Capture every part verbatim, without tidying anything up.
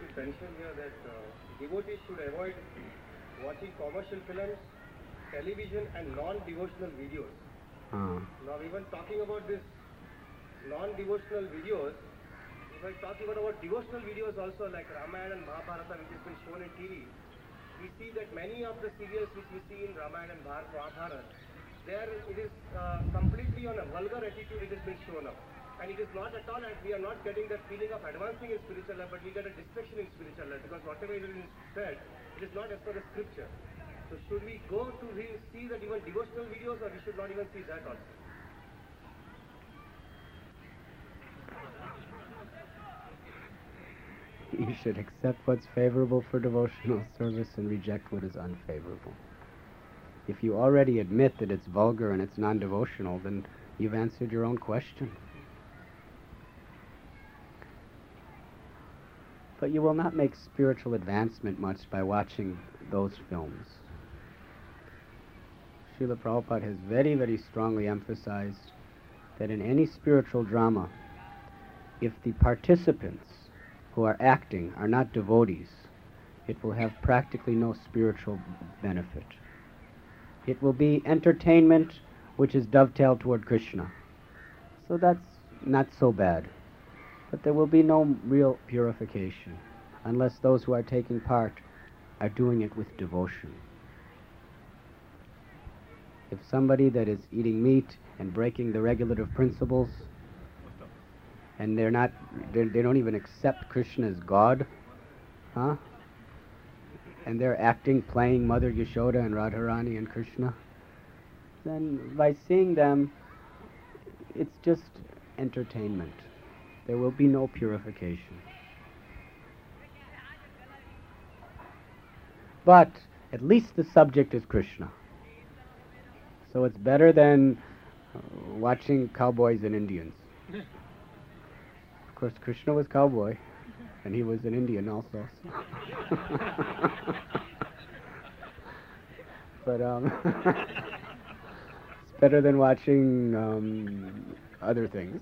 should mention here that uh, devotees should avoid watching commercial films, television, and non-devotional videos. Uh. Now, even talking about this non-devotional videos, if I talk even about devotional videos also, like Ramayana and Mahabharata, which has been shown in T V, we see that many of the serials which we see in Ramayana and Mahabharata, there it is uh, completely on a vulgar attitude it is being shown up. And it is not at all, and we are not getting that feeling of advancing in spiritual life, but we get a destruction in spiritual life, because whatever it is said, it is not as per the scripture. So should we go to see that even devotional videos, or we should not even see that also? You should accept what's favorable for devotional service and reject what is unfavorable. If you already admit that it's vulgar and it's non-devotional, then you've answered your own question. But you will not make spiritual advancement much by watching those films. Srila Prabhupada has very, very strongly emphasized that in any spiritual drama, if the participants who are acting are not devotees, it will have practically no spiritual benefit. It will be entertainment which is dovetailed toward Krishna. So that's not so bad. But there will be no real purification unless those who are taking part are doing it with devotion. If somebody that is eating meat and breaking the regulative principles, and they're not, they're, they don't even accept Krishna as God, huh? And they're acting, playing Mother Yashoda and Radharani and Krishna, then by seeing them, it's just entertainment. There will be no purification. But at least the subject is Krishna. So it's better than uh, watching cowboys and Indians. Of course, Krishna was cowboy, and he was an Indian also. But um, it's better than watching um, other things.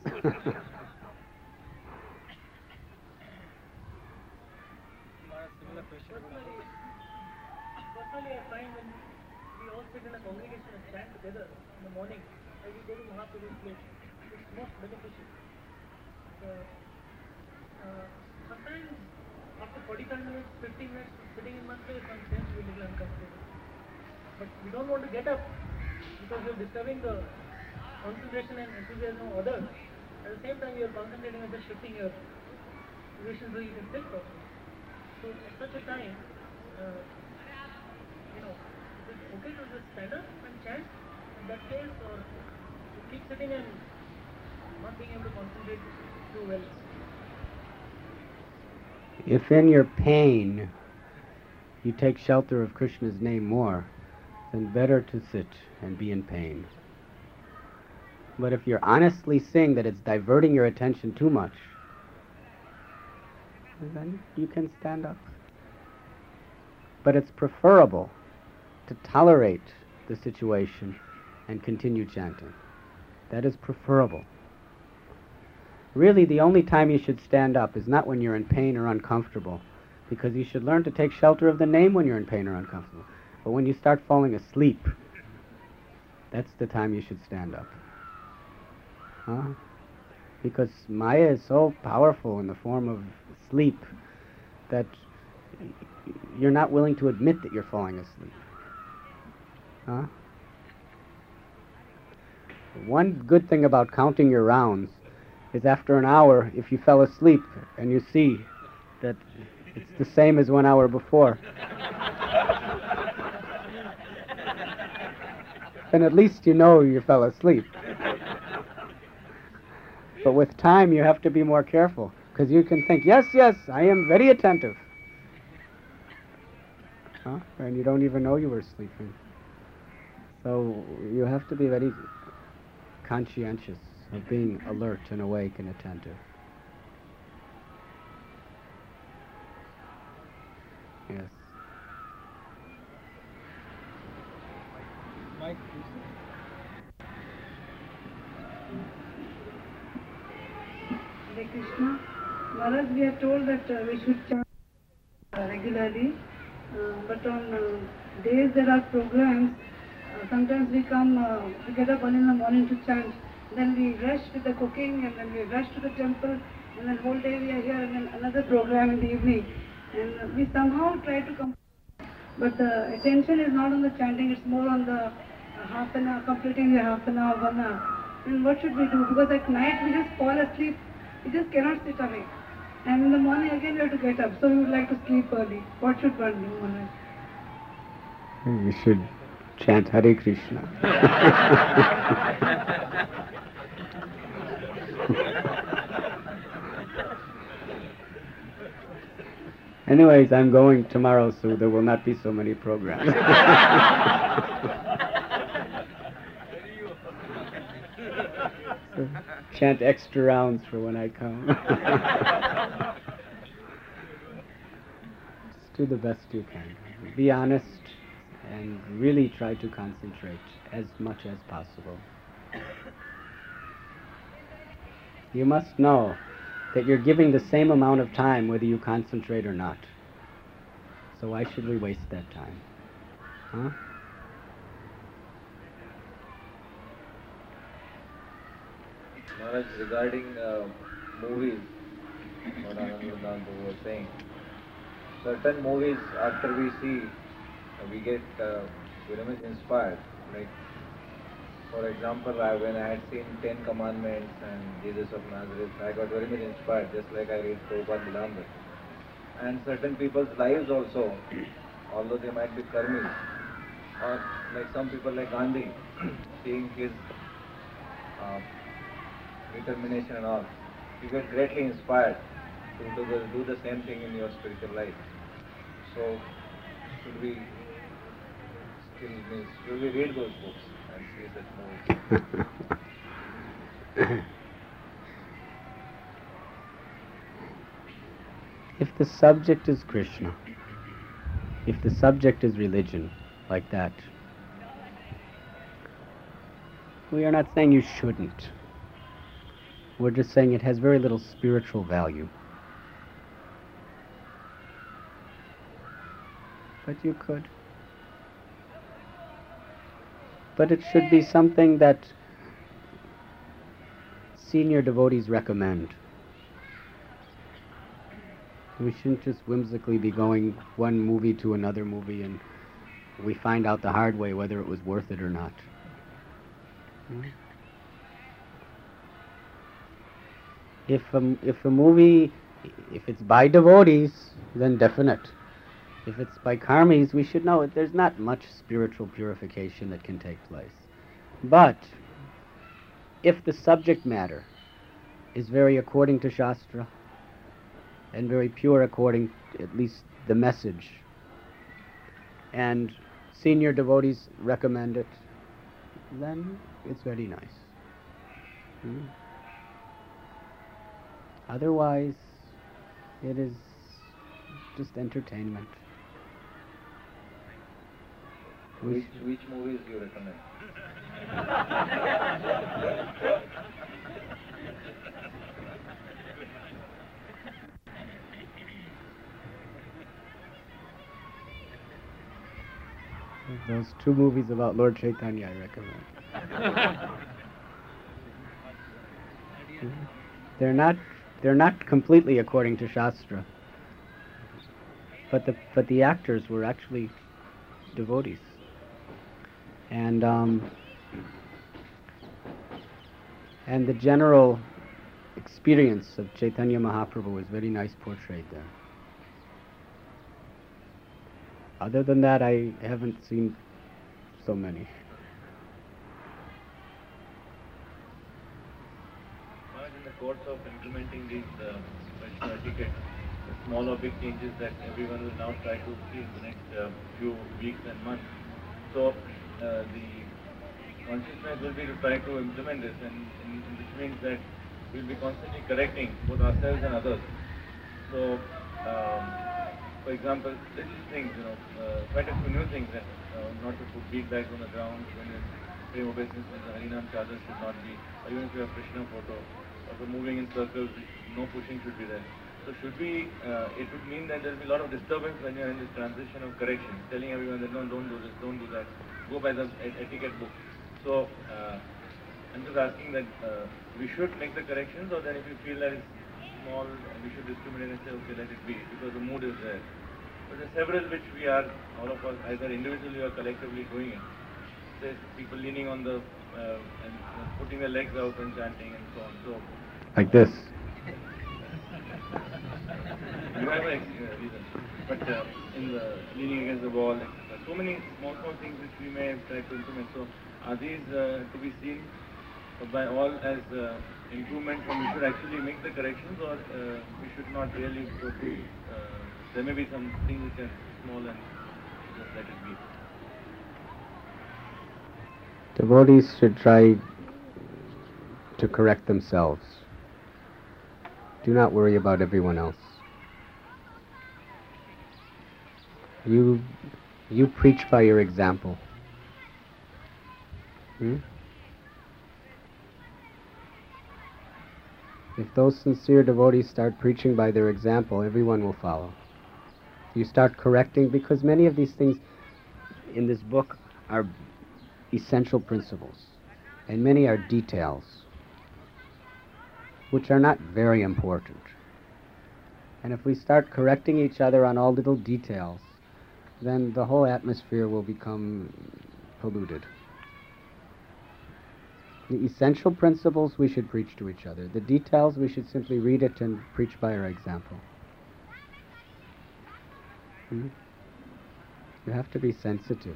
Personally, I find when we all sit in a congregation and stand together in the morning, as we go to Mahaprabhu's place, it's most beneficial. Uh, uh, sometimes after forty-five minutes, fifteen minutes sitting in one place, one tends to be a little uncomfortable. But we don't want to get up because you're disturbing the concentration and enthusiasm of others. At the same time, you're concentrating on just shifting your position so you can sit properly. So at such a time, uh, you know, is it okay to just stand up and chant in that case, or to keep sitting and not being able to concentrate too well? If in your pain you take shelter of Krishna's name more, then better to sit and be in pain. But if you're honestly seeing that it's diverting your attention too much, then you can stand up. But it's preferable to tolerate the situation and continue chanting. That is preferable. Really, the only time you should stand up is not when you're in pain or uncomfortable, because you should learn to take shelter of the name when you're in pain or uncomfortable. But when you start falling asleep, that's the time you should stand up. Huh? Because Maya is so powerful in the form of sleep that you're not willing to admit that you're falling asleep. Huh? One good thing about counting your rounds is after an hour, if you fell asleep and you see that it's the same as one hour before, then at least you know you fell asleep. But with time, you have to be more careful, because you can think, yes, yes, I am very attentive. Huh? And you don't even know you were sleeping. So you have to be very conscientious of being alert and awake and attentive. Yes. Mike, Hare Krishna. Maharaj, we are told that uh, we should chant regularly, uh, but on uh, days there are programs, uh, sometimes we come, uh, we get up early in the morning to chant, then we rush with the cooking and then we rush to the temple and then whole day we are here and then another program in the evening. And uh, we somehow try to come, but the attention is not on the chanting, it's more on the uh, half an hour, completing the half an hour, one hour. And what should we do? Because at night we just fall asleep, we just cannot sit awake. And in the morning again we have to get up, so we would like to sleep early. What should one do, Maharaj? You should chant Hare Krishna. Anyways, I'm going tomorrow, so there will not be so many programs. So chant extra rounds for when I come. Just do the best you can. Be honest and really try to concentrate as much as possible. You must know that you're giving the same amount of time whether you concentrate or not. So why should we waste that time? Huh? Maharaj, regarding uh, movies, what Anand was saying, certain movies after we see, uh, we get uh, very much inspired. Like, for example, I, when I had seen Ten Commandments and Jesus of Nazareth, I got very much inspired, just like I read Prabhupada Nilambar. And certain people's lives also, although they might be karmis, or like some people like Gandhi, seeing his uh, determination and all, you get greatly inspired to do the, do the same thing in your spiritual life. So, should we still means, should we read those books and see such movies? If the subject is Krishna, if the subject is religion, like that, we are not saying you shouldn't. We're just saying it has very little spiritual value. But you could. But it should be something that senior devotees recommend. We shouldn't just whimsically be going one movie to another movie and we find out the hard way whether it was worth it or not. Hmm? If a, if a movie, if it's by devotees, then definite. If it's by karmis, we should know that there's not much spiritual purification that can take place. But if the subject matter is very according to Shastra and very pure according to at least the message, and senior devotees recommend it, then it's very nice. Hmm? Otherwise, it is just entertainment. Which, which movies do you recommend? Those two movies about Lord Chaitanya I recommend. They're not they're not completely according to Shastra. But the but the actors were actually devotees. And um, and the general experience of Chaitanya Mahaprabhu was very nice portrayed there. Other than that, I haven't seen so many. In the course of implementing these uh, special etiquette, the small or big changes that everyone will now try to see in the next uh, few weeks and months. So uh, the consciousness will be to try to implement this, and, and, and which means that we'll be constantly correcting both ourselves and others. So, um, for example, little things, you know, uh, quite a few new things, that uh, not to put bead bags on the ground when it's prema obeisance, when the Harinam charger should not be, or even if you have Krishna photo, or for moving in circles, no pushing should be there. So should we, uh, it would mean that there will be a lot of disturbance when you're in this transition of correction, telling everyone that no, don't do this, don't do that, go by the et- etiquette book. So uh, I'm just asking that uh, we should make the corrections, or then if you feel that it's small, we should discriminate and say, okay, let it be, because the mood is there. But there are several which we are, all of us, either individually or collectively doing it. There's people leaning on the, uh, and uh, putting their legs out and chanting and so on. So Like this. you have a uh, reason. But uh, in the leaning against the wall, et cetera. So many small, small things which we may try to implement. So are these uh, to be seen by all as uh, improvement, and we should actually make the corrections, or uh, we should not really go to, uh, there may be some things which are small and just let it be. Devotees should try to correct themselves. Do not worry about everyone else. You, you preach by your example. Hmm? If those sincere devotees start preaching by their example, everyone will follow. You start correcting, because many of these things in this book are essential principles, and many are details, which are not very important. And if we start correcting each other on all little details, then the whole atmosphere will become polluted. The essential principles we should preach to each other. The details we should simply read it and preach by our example. Hmm? You have to be sensitive.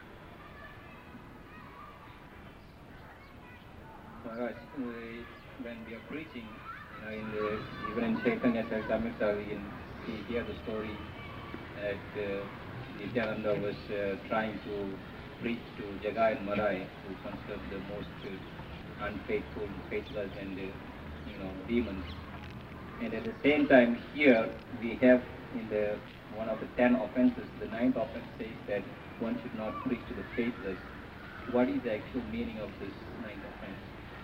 Maharaj, uh, when we are preaching, you know, in the, even in Chaitanya Charitamrita, we can see, hear the story that uh, Nityananda was uh, trying to preach to Jagai and Madai, who considered the most uh, unfaithful, faithless, and uh, you know, demons. And at the same time, here we have in the one of the ten offenses, the ninth offense says that one should not preach to the faithless. What is the actual meaning of this ninth offense?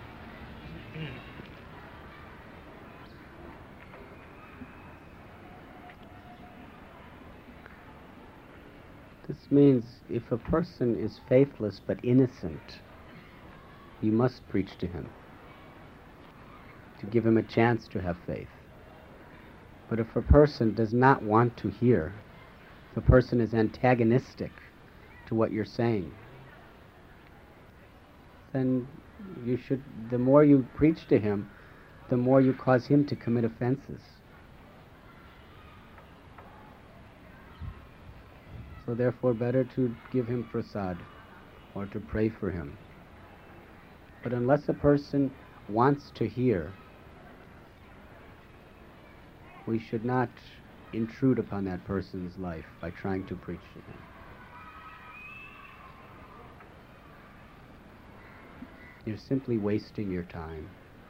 This means if a person is faithless but innocent, you must preach to him to give him a chance to have faith. But if a person does not want to hear, if a person is antagonistic to what you're saying, then you should, the more you preach to him, the more you cause him to commit offenses. So therefore, better to give him prasad or to pray for him. But unless a person wants to hear, we should not intrude upon that person's life by trying to preach to him. You're simply wasting your time.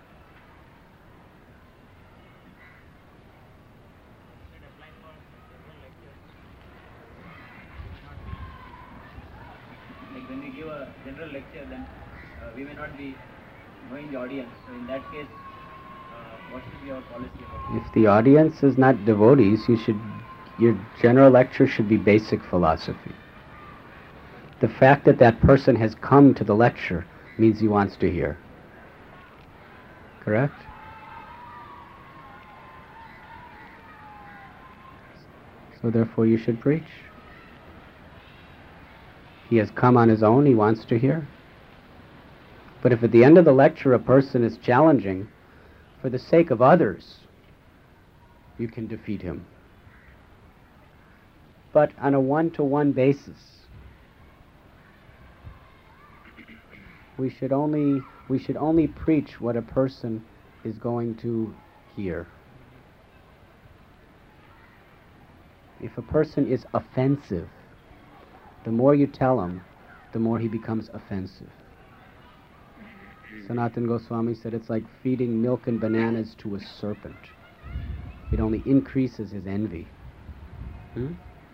Like when we give a general lecture, then uh, we may not be knowing the audience. So in that case, uh, what should be our policy about it? If the audience is not devotees, you should, your general lecture should be basic philosophy. The fact that that person has come to the lecture means he wants to hear. Correct? So therefore you should preach. He has come on his own, he wants to hear. But if at the end of the lecture a person is challenging, for the sake of others, you can defeat him. But on a one-to-one basis, we should only we should only preach what a person is going to hear. If a person is offensive, the more you tell him, the more he becomes offensive. Sanatana Goswami said it's like feeding milk and bananas to a serpent. It only increases his envy. Hmm?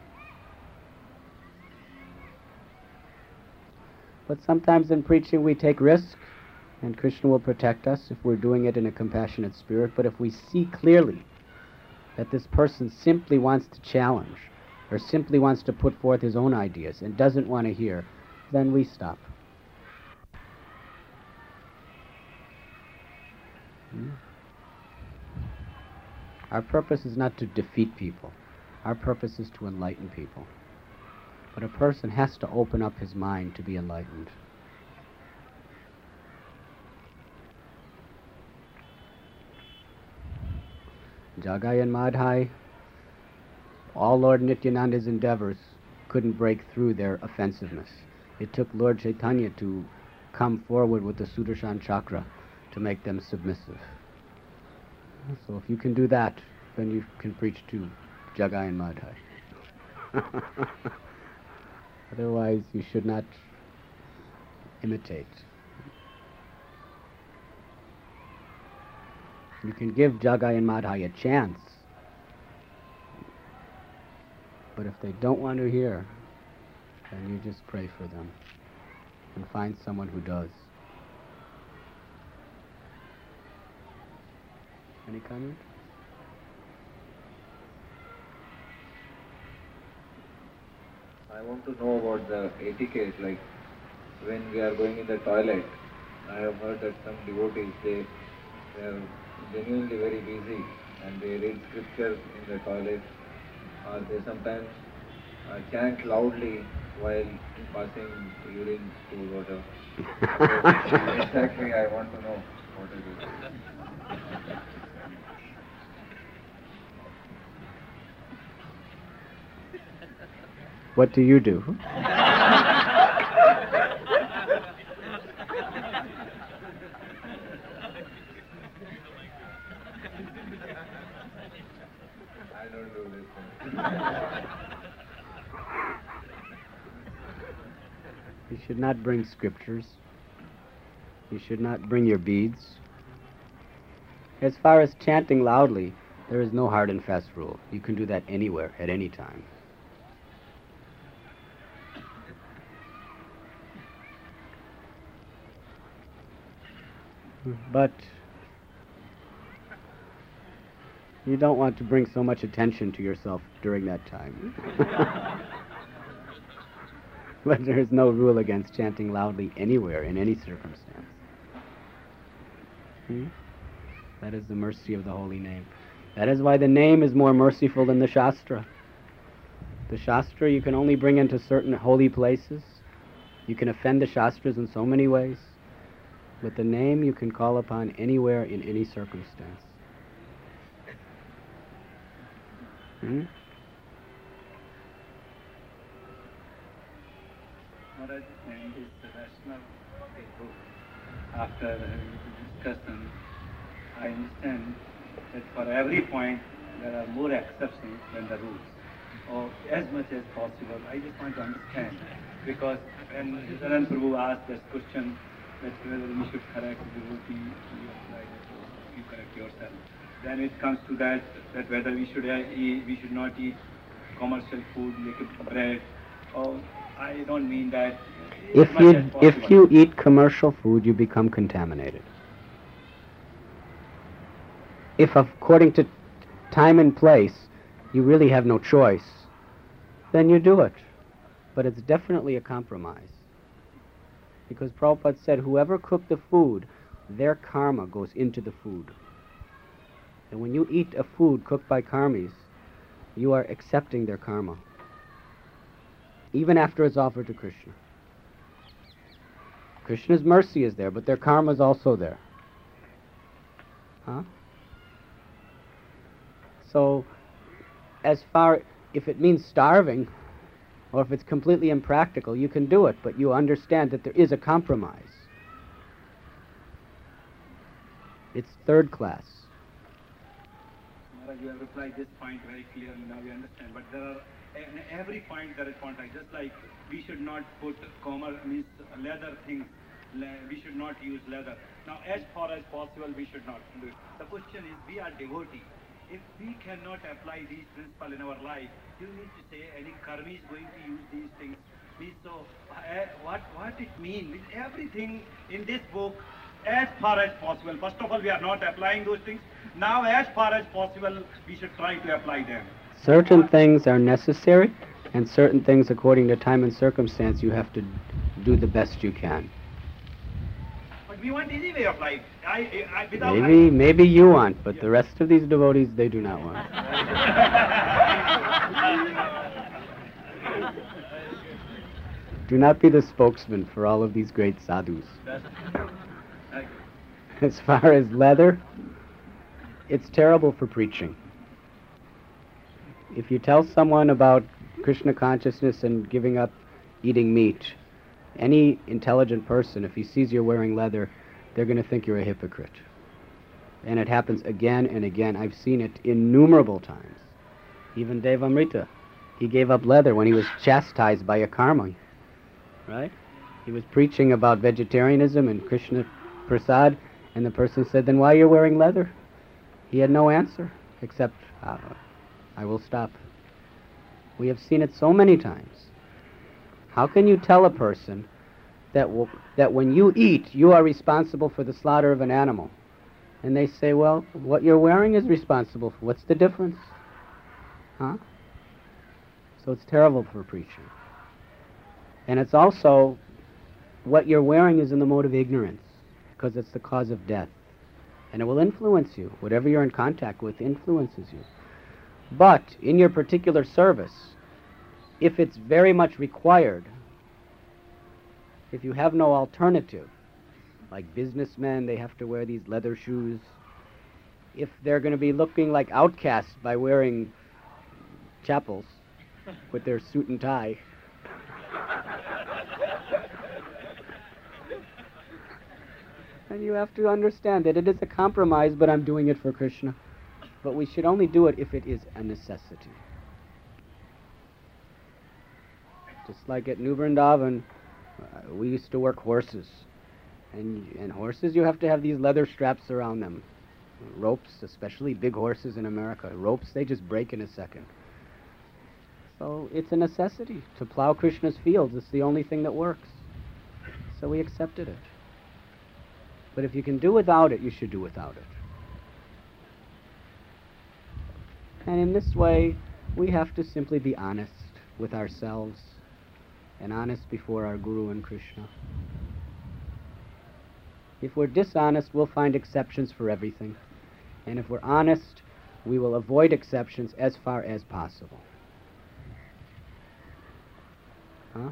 But sometimes in preaching we take risks, and Krishna will protect us if we're doing it in a compassionate spirit. But if we see clearly that this person simply wants to challenge or simply wants to put forth his own ideas and doesn't want to hear, then we stop. Hmm? Our purpose is not to defeat people. Our purpose is to enlighten people. But a person has to open up his mind to be enlightened. Jagai and Madhai, all Lord Nityananda's endeavors couldn't break through their offensiveness. It took Lord Chaitanya to come forward with the Sudarshan Chakra to make them submissive. So if you can do that, then you can preach to Jagai and Madhai. Otherwise, you should not imitate. You can give Jagai and Madhai a chance, but if they don't want to hear, then you just pray for them and find someone who does. Any comment? I want to know about the etiquette, like when we are going in the toilet. I have heard that some devotees, they, they are genuinely very busy and they read scriptures in the toilet, or they sometimes uh, chant loudly while passing urine to water. So exactly, I want to know what it is. What do you do? I don't do this. You should not bring scriptures. You should not bring your beads. As far as chanting loudly, there is no hard and fast rule. You can do that anywhere, at any time. But you don't want to bring so much attention to yourself during that time. But there is no rule against chanting loudly anywhere, in any circumstance. Hmm? That is the mercy of the holy name. That is why the name is more merciful than the Shastra. The Shastra you can only bring into certain holy places. You can offend the Shastras in so many ways. But the name you can call upon anywhere in any circumstance. Hmm? Maharaj, in this rational book, after having discussion, I understand that for every point there are more exceptions than the rules, or as much as possible. I just want to understand, because when Dharan Prabhu asked this question, that whether we should correct the devotee, you apply that, or you correct yourself. Then it comes to that, that whether we should uh, eat, we should not eat commercial food, like bread, or I don't mean that. If you, if you eat commercial food, you become contaminated. If according to time and place, you really have no choice, then you do it. But it's definitely a compromise. Because Prabhupada said, whoever cooked the food, their karma goes into the food. And when you eat a food cooked by karmis, you are accepting their karma. Even after it's offered to Krishna. Krishna's mercy is there, but their karma is also there. Huh? So, as far, if it means starving, or if it's completely impractical, you can do it, but you understand that there is a compromise. It's third class. Maharaj, you have replied this point very clearly, now we understand. But there are, in every point there is contact. Just like we should not put commerce, means leather things, le we should not use leather. Now, as far as possible, we should not do it. The question is, we are devotees. If we cannot apply these principles in our life, you need to say any karmi is going to use these things. Means so, uh, what what it means? Everything in this book, as far as possible. First of all, we are not applying those things. Now, as far as possible, we should try to apply them. Certain things are necessary, and certain things, according to time and circumstance, you have to do the best you can. But we want easy way of life. I, I, without Maybe, maybe you want, but the rest of these devotees, they do not want. Do not be the spokesman for all of these great sadhus. As far as leather, it's terrible for preaching. If you tell someone about Krishna consciousness and giving up eating meat, any intelligent person, if he sees you're wearing leather, they're going to think you're a hypocrite. And it happens again and again. I've seen it innumerable times. Even Devamrita, he gave up leather when he was chastised by a karma, right? He was preaching about vegetarianism and Krishna prasad, and the person said, then why are you wearing leather? He had no answer, except, uh, I will stop. We have seen it so many times. How can you tell a person that, w that when you eat, you are responsible for the slaughter of an animal? And they say, well, what you're wearing is responsible for. What's the difference? Huh? So it's terrible for preaching. And it's also, what you're wearing is in the mode of ignorance, because it's the cause of death. And it will influence you. Whatever you're in contact with influences you. But in your particular service, if it's very much required, if you have no alternative, like businessmen, they have to wear these leather shoes. If they're going to be looking like outcasts by wearing chapels with their suit and tie, and you have to understand that it is a compromise, but I'm doing it for Krishna. But we should only do it if it is a necessity. Just like at New Vrindavan, uh, we used to work horses. And, and horses, you have to have these leather straps around them. Ropes, especially big horses in America. Ropes, they just break in a second. So it's a necessity to plow Krishna's fields. It's the only thing that works. So we accepted it. But if you can do without it, you should do without it. And in this way, we have to simply be honest with ourselves and honest before our Guru and Krishna. If we're dishonest, we'll find exceptions for everything. And if we're honest, we will avoid exceptions as far as possible. Huh?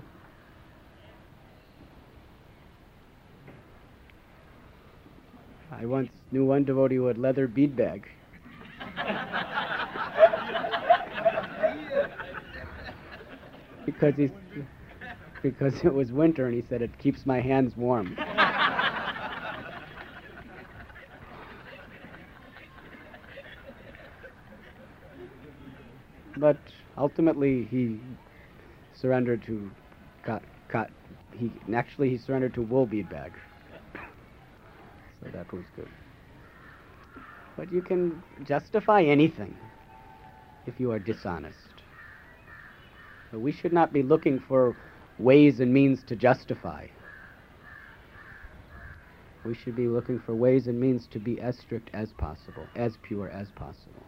I once knew one devotee who had leather bead bag. because he's, because it was winter, and he said it keeps my hands warm. But ultimately, he surrendered to cut, cut. He actually he surrendered to wool bead bag. So that was good. But you can justify anything if you are dishonest. But we should not be looking for ways and means to justify. We should be looking for ways and means to be as strict as possible, as pure as possible.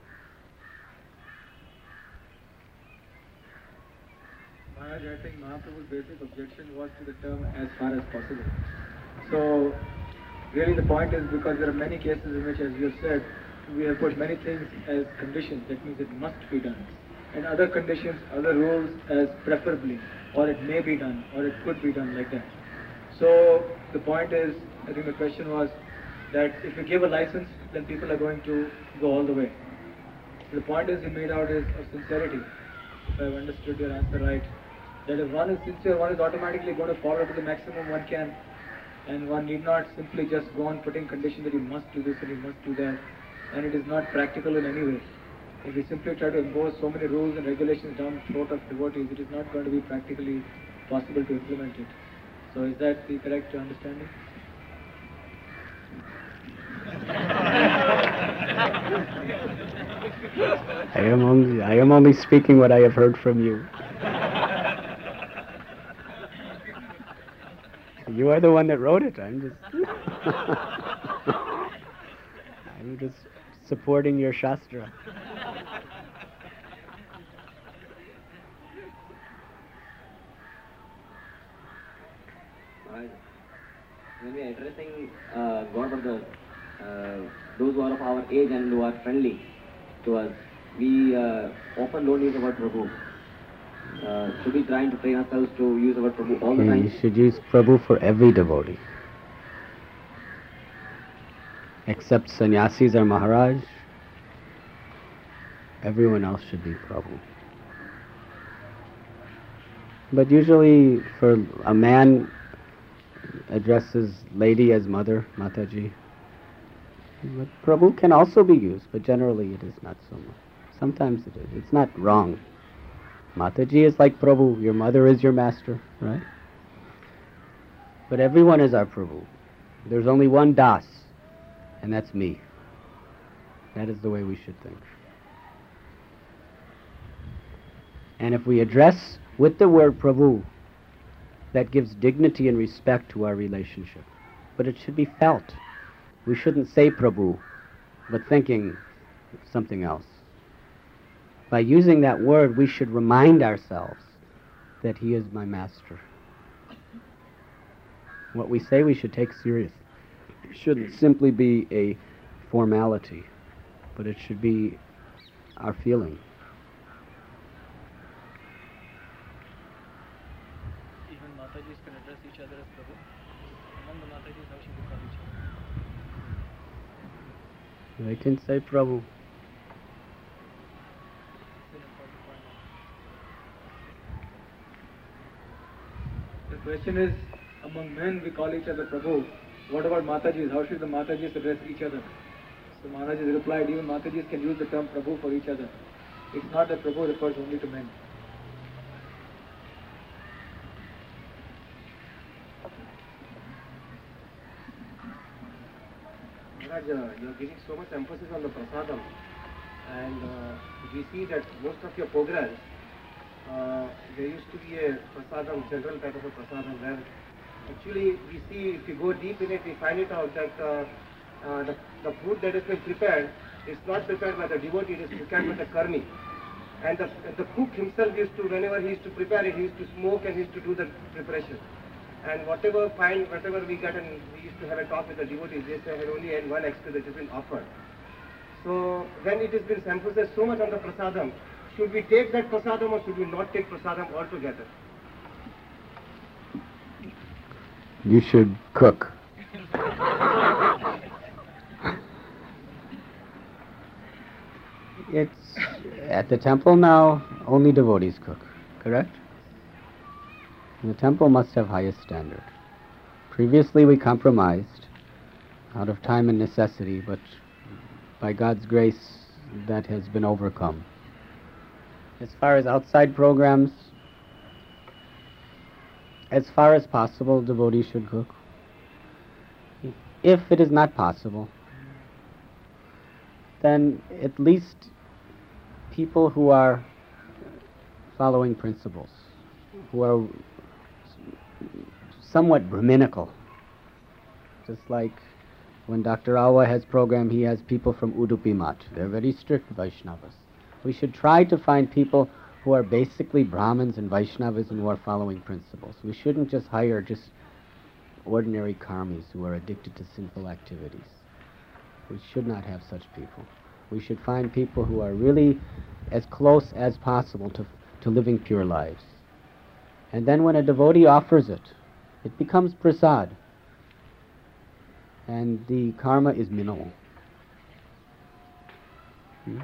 Maharaj, I think Mahaprabhu's basic objection was to the term as far as possible. So, really the point is, because there are many cases in which, as you have said, we have put many things as conditions, that means it must be done. And other conditions, other rules as preferably, or it may be done, or it could be done, like that. So, the point is, I think the question was that if you give a license, then people are going to go all the way. So the point is, you made out is of sincerity, if I've understood your answer right, that if one is sincere, one is automatically going to follow to the maximum one can, and one need not simply just go on putting condition that you must do this and you must do that, and it is not practical in any way. If we simply try to impose so many rules and regulations down the throat of devotees, it is not going to be practically possible to implement it. So is that the correct understanding? I am only I am only speaking what I have heard from you. You are the one that wrote it. I'm just I'm just supporting your Shastra. Maharaj, when we are addressing uh, God brothers, uh, those who are of our age and who are friendly to us, we uh, often don't use the word Prabhu. Uh, should we try to train ourselves to use the word Prabhu all the You time? should use Prabhu for every devotee. Except sannyasis or Maharaj, everyone else should be Prabhu. But usually for a man addresses lady as mother, Mataji. But Prabhu can also be used, but generally it is not so much. Sometimes it is. It's not wrong. Mataji is like Prabhu, your mother is your master, right? But everyone is our Prabhu. There's only one Das, and that's me. That is the way we should think. And if we address with the word Prabhu, that gives dignity and respect to our relationship. But it should be felt. We shouldn't say Prabhu, but thinking something else. By using that word, we should remind ourselves that he is my master. What we say we should take serious. It shouldn't simply be a formality, but it should be our feeling. Even Matajis can address each other as Prabhu. Among the Matajis, how should we call each other? They can say Prabhu. The question is, among men we call each other Prabhu. What about Matajis? How should the Matajis address each other? So Maharaj replied, even Matajis can use the term Prabhu for each other. It's not that Prabhu refers only to men. Maharaj, uh, you are giving so much emphasis on the prasadam, and uh, we see that most of your programs, uh, there used to be a prasadam, general type of a prasadam, where actually we see, if you go deep in it, we find it out that uh, uh, the, the food that has been prepared is not prepared by the devotee, it is prepared by the karmi. And the, the cook himself used to, whenever he used to prepare it, he used to smoke and he used to do the preparation. And whatever find, whatever we got, and we used to have a talk with the devotees, they say, I had only had one extra that has been offered. So when it has been emphasized so much on the prasadam, should we take that prasadam or should we not take prasadam altogether? You should cook. It's at the temple now, only devotees cook, correct? And the temple must have highest standard. Previously we compromised out of time and necessity, but by God's grace that has been overcome. As far as outside programs, as far as possible, devotees should cook. If it is not possible, then at least people who are following principles, who are somewhat Brahminical, just like when Doctor Awa has program, he has people from Udupi Math. They're very strict Vaishnavas. We should try to find people who are basically Brahmins and Vaishnavas and who are following principles. We shouldn't just hire just ordinary karmis who are addicted to sinful activities. We should not have such people. We should find people who are really as close as possible to, to living pure lives. And then when a devotee offers it, it becomes prasad. And the karma is minimal. Hmm?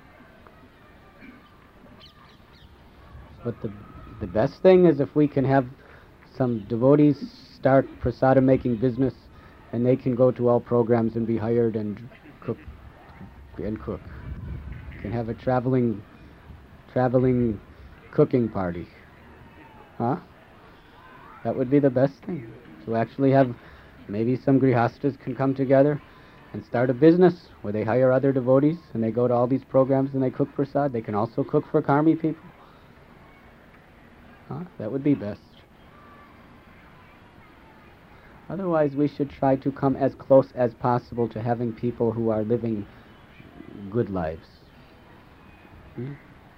But the, the best thing is if we can have some devotees start prasada making business and they can go to all programs and be hired and cook and cook. Can have a traveling traveling cooking party. Huh? That would be the best thing. To actually have maybe some grihastas can come together and start a business where they hire other devotees and they go to all these programs and they cook prasad. They can also cook for karmi people. Huh? That would be best. Otherwise, we should try to come as close as possible to having people who are living good lives. Hmm?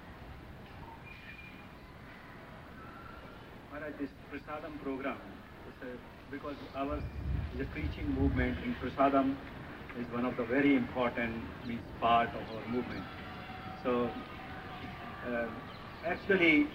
Maharaj, this Prasadam program, is a, because ours is a preaching movement, and Prasadam is one of the very important means part of our movement. So, uh, actually,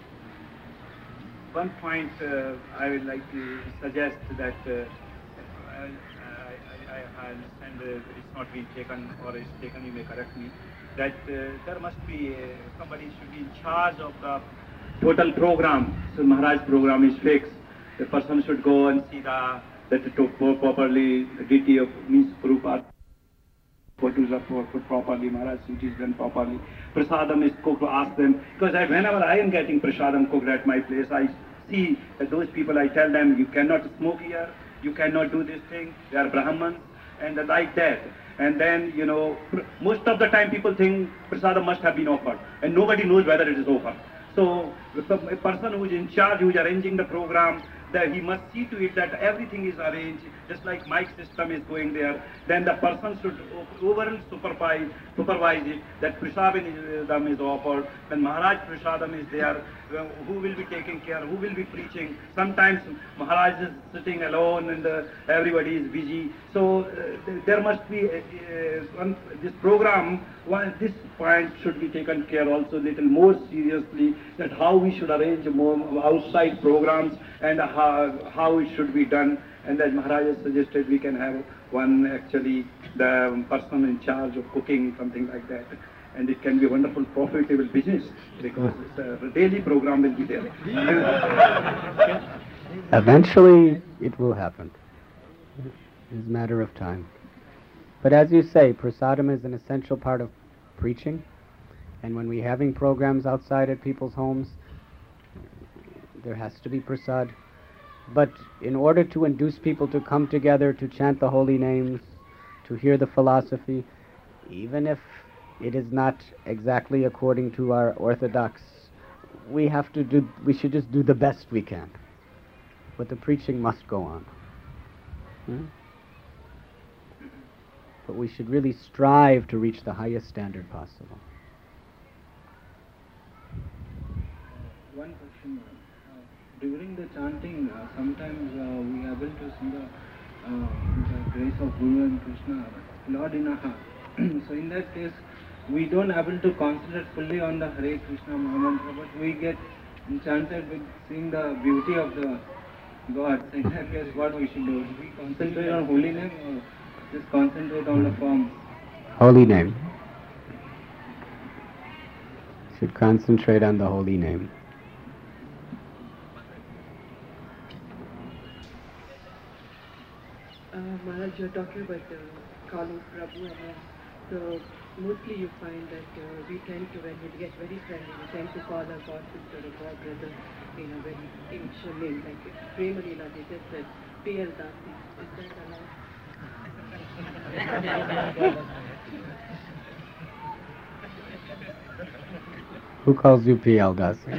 one point uh, I would like to suggest that uh, I, I, I understand uh, it's not been taken or is taken, you may correct me, that uh, there must be, uh, somebody should be in charge of the total program. So Maharaj's program is fixed. The person should go and see the, that to properly, the D T of means Prabhupada. What is up put properly, Maharaj, it is done properly. Prasadam is cooked, to ask them, because I, whenever I am getting prasadam cooked at my place, I see that those people, I tell them, you cannot smoke here, you cannot do this thing, they are Brahmans, and like that. And then, you know, most of the time people think prasadam must have been offered, and nobody knows whether it is offered. So, a person who is in charge, who is arranging the program, that he must see to it that everything is arranged, just like mic system is going there. Then the person should overall supervise, supervise it, that prasadam is offered. When Maharaj prasadam is there, who will be taking care, who will be preaching. Sometimes Maharaj is sitting alone and uh, everybody is busy. So uh, there must be, uh, uh, one, this program, one, this point should be taken care also little more seriously, that how we should arrange more outside programs and how, how it should be done. And as Maharaj has suggested, we can have one actually, the person in charge of cooking, something like that. And it can be a wonderful, profitable business, because it's a daily program will be there. Eventually, it will happen. It's a matter of time. But as you say, prasadam is an essential part of preaching. And when we're having programs outside at people's homes, there has to be prasad. But in order to induce people to come together, to chant the holy names, to hear the philosophy, even if it is not exactly according to our orthodox, we have to do, we should just do the best we can. But the preaching must go on. Hmm? But we should really strive to reach the highest standard possible. One question. Uh, during the chanting, uh, sometimes uh, we are able to see the, uh, the grace of Guru and Krishna, Lord in our heart. So in that case, we don't able to concentrate fully on the Hare Krishna mantra, but we get enchanted with seeing the beauty of the God. So in that case, what we should do? Should we concentrate on holy name or just concentrate on the form? Holy name. Should concentrate on the holy name. Uh, Maharaj, you're talking about uh, calling Prabhu, and uh, so mostly you find that uh, we tend to, when we get very friendly, we tend to call our God sister or God brother in a very ancient name, like Prema Leela, they just said P L Dasi. Is that allowed? Who calls you P L Dasi?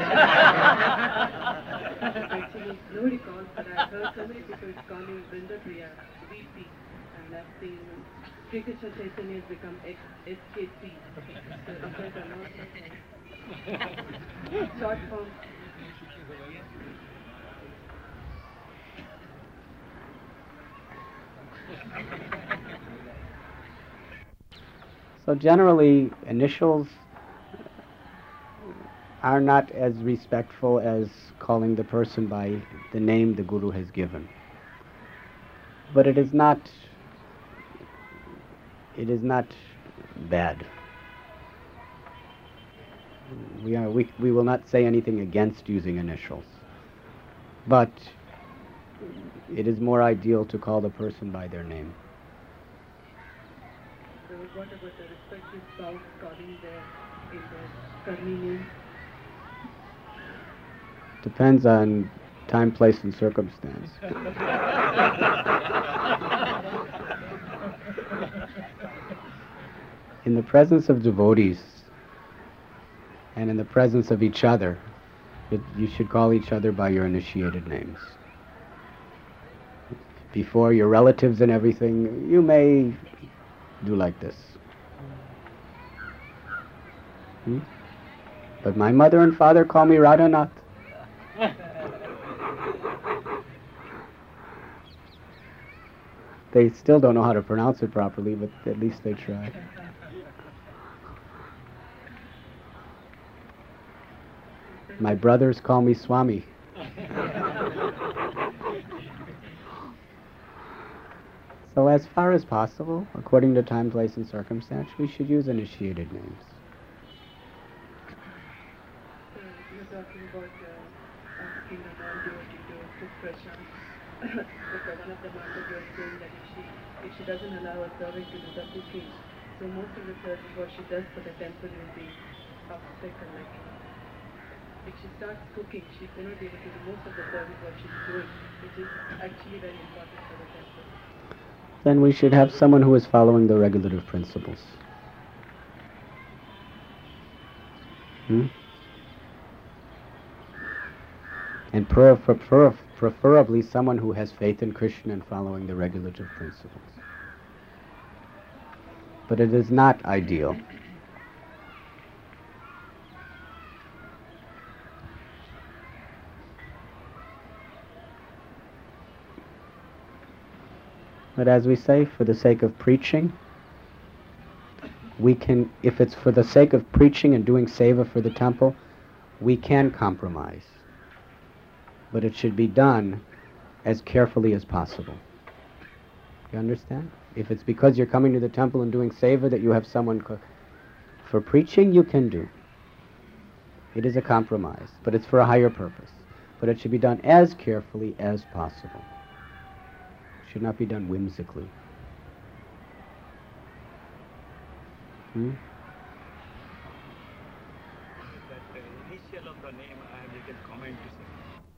Actually, nobody calls, but I've heard so many people calling Vrinda Priya V P, and I've seen Sri Krishna Chaitanya has become S K C. So is that allowed? Short form. So generally, initials are not as respectful as calling the person by the name the Guru has given. But it is not, it is not bad. We, are, we, we will not say anything against using initials. But it is more ideal to call the person by their name. So what about the respective spouse calling their, in their Karni name? Depends on time, place, and circumstance. In the presence of devotees and in the presence of each other, it, you should call each other by your initiated names. Before your relatives and everything, you may do like this. Hmm? But my mother and father call me Radhanath. They still don't know how to pronounce it properly, but at least they try. My brothers call me Swami. So as far as possible, according to time, place, and circumstance, we should use initiated names. You're talking about uh, asking a non-devotee to cook prasad. But one of the masters was saying that if she, if she doesn't allow a servant to do the cooking, so most of the service what she does for the temple will be upset and like. If she starts cooking, she will not be able to do most of the service what she's doing, which is actually very important for the temple. Then we should have someone who is following the regulative principles. Hmm? And prefer, prefer, preferably someone who has faith in Krishna and following the regulative principles. But it is not ideal. But as we say, for the sake of preaching, we can, if it's for the sake of preaching and doing seva for the temple, we can compromise. But it should be done as carefully as possible. You understand? If it's because you're coming to the temple and doing seva that you have someone cook, for preaching you can do. It is a compromise, but it's for a higher purpose. But it should be done as carefully as possible. Should not be done whimsically. Hmm? That uh, initial of the name, I have a little comment to say.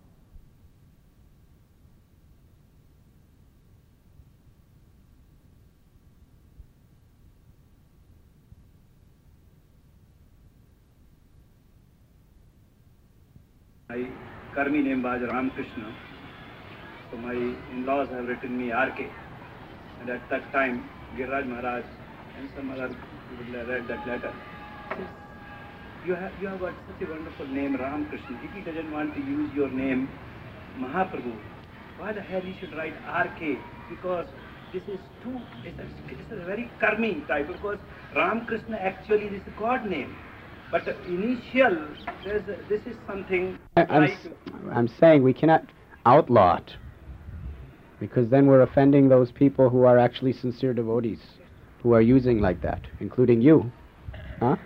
My Karmi name was Ramakrishna. So my in-laws have written me R K. And at that time, Giriraj Maharaj and some other people read that letter. Says, you have, you have got such a wonderful name, Ramakrishna. If he doesn't want to use your name, Mahaprabhu, why the hell he should write R K? Because this is too, it's a, it's a very Karmi type, because Ramakrishna actually is a God name. But the initial, there's a, this is something... I, I'm, s- I'm saying we cannot outlaw it, because then we're offending those people who are actually sincere devotees, who are using like that, including you. Huh?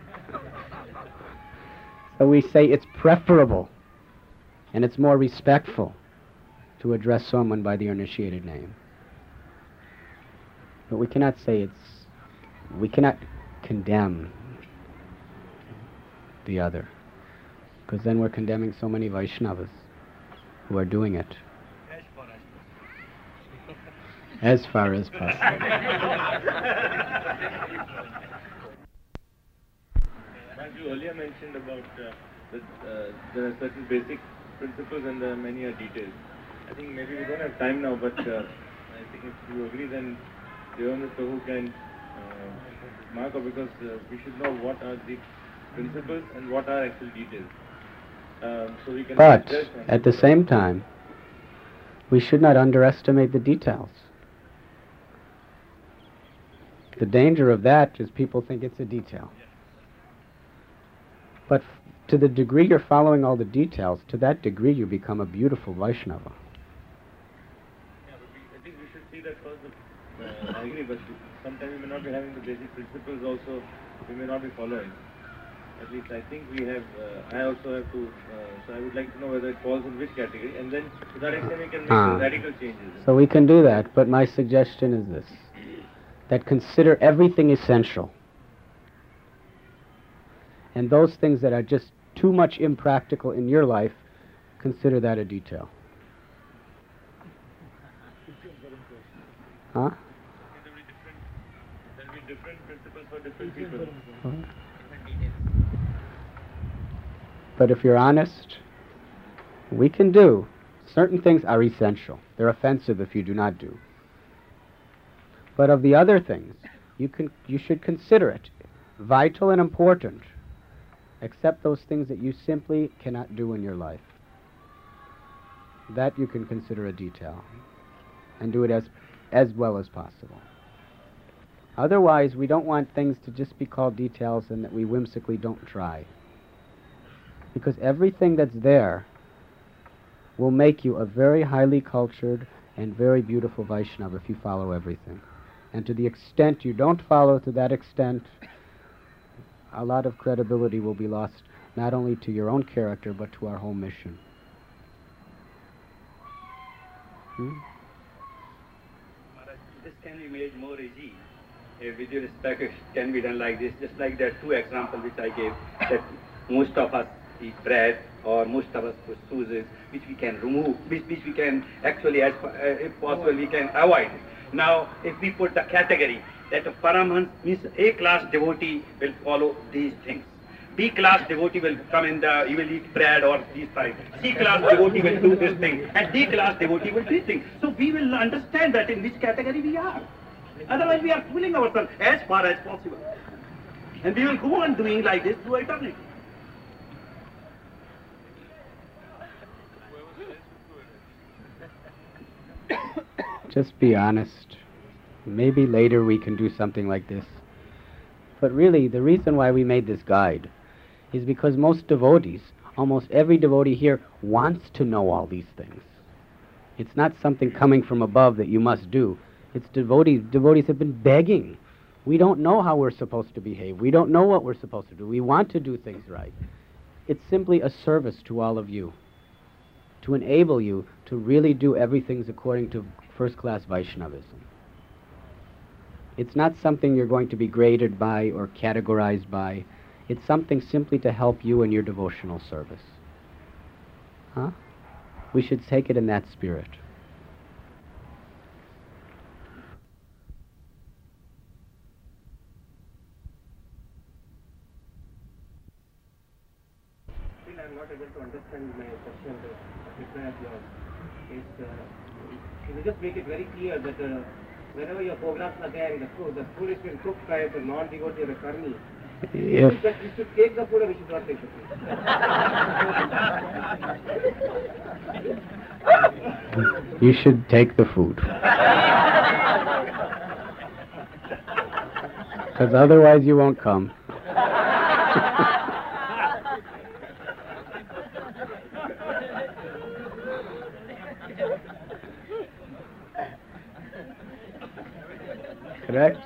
So we say it's preferable, and it's more respectful to address someone by their initiated name. But we cannot say it's, we cannot condemn the other, because then we're condemning so many Vaishnavas who are doing it. As far as possible. As you earlier mentioned about uh, that uh, there are certain basic principles and there are many are details. I think maybe we don't have time now, but uh, I think if you agree, then Devendra Prabhu can uh, mark up, because uh, we should know what are the principles and what are actual details. Um, so we can. But at the same time, we should not underestimate the details. The danger of that is people think it's a detail. But f- to the degree you're following all the details, to that degree you become a beautiful Vaishnava. Yeah, but we, I think we should see that first. Uh, I agree, but sometimes we may not be having the basic principles also, we may not be following. At least I think we have, uh, I also have to, uh, so I would like to know whether it falls in which category, and then to that extent we can make Ah. some radical changes. So we can do that, but my suggestion is this, that consider everything essential. And those things that are just too much impractical in your life, consider that a detail. Huh? There will be different, there will be different principles for different people. But if you're honest, we can do. Certain things are essential. They're offensive if you do not do. But of the other things, you can, you should consider it vital and important. Except those things that you simply cannot do in your life. That you can consider a detail, and do it as, as well as possible. Otherwise, we don't want things to just be called details and that we whimsically don't try. Because everything that's there will make you a very highly cultured and very beautiful Vaishnava if you follow everything. And to the extent you don't follow, to that extent, a lot of credibility will be lost, not only to your own character, but to our whole mission. Hmm? This can be made more easy. A video respect can be done like this, just like that two examples which I gave, that most of us eat bread, or most of us put chooses, which we can remove, which, which we can actually, as uh, if possible, we can avoid. Now, if we put the category that a Paramhans means A class devotee will follow these things. B class devotee will come in the, he will eat bread or these types. C class devotee will do this thing, and D class devotee will do this thing. So we will understand that in which category we are. Otherwise we are fooling ourselves as far as possible. And we will go on doing like this through eternity. Just be honest. Maybe later we can do something like this. But really, the reason why we made this guide is because most devotees, almost every devotee here, wants to know all these things. It's not something coming from above that you must do. It's devotees. Devotees have been begging. We don't know how we're supposed to behave. We don't know what we're supposed to do. We want to do things right. It's simply a service to all of you, to enable you to really do everything according to first-class Vaishnavism. It's not something you're going to be graded by or categorized by. It's something simply to help you in your devotional service. Huh? We should take it in that spirit. Still, I'm not able to understand my question, the reply of yours. Is, uh, can you just make it very clear that uh, whenever your programs are there in the food, the food is being cooked by the non-devotee or a karmi, If that we should take the food or we should not take the food? you should take the food. Because otherwise you won't come. Correct?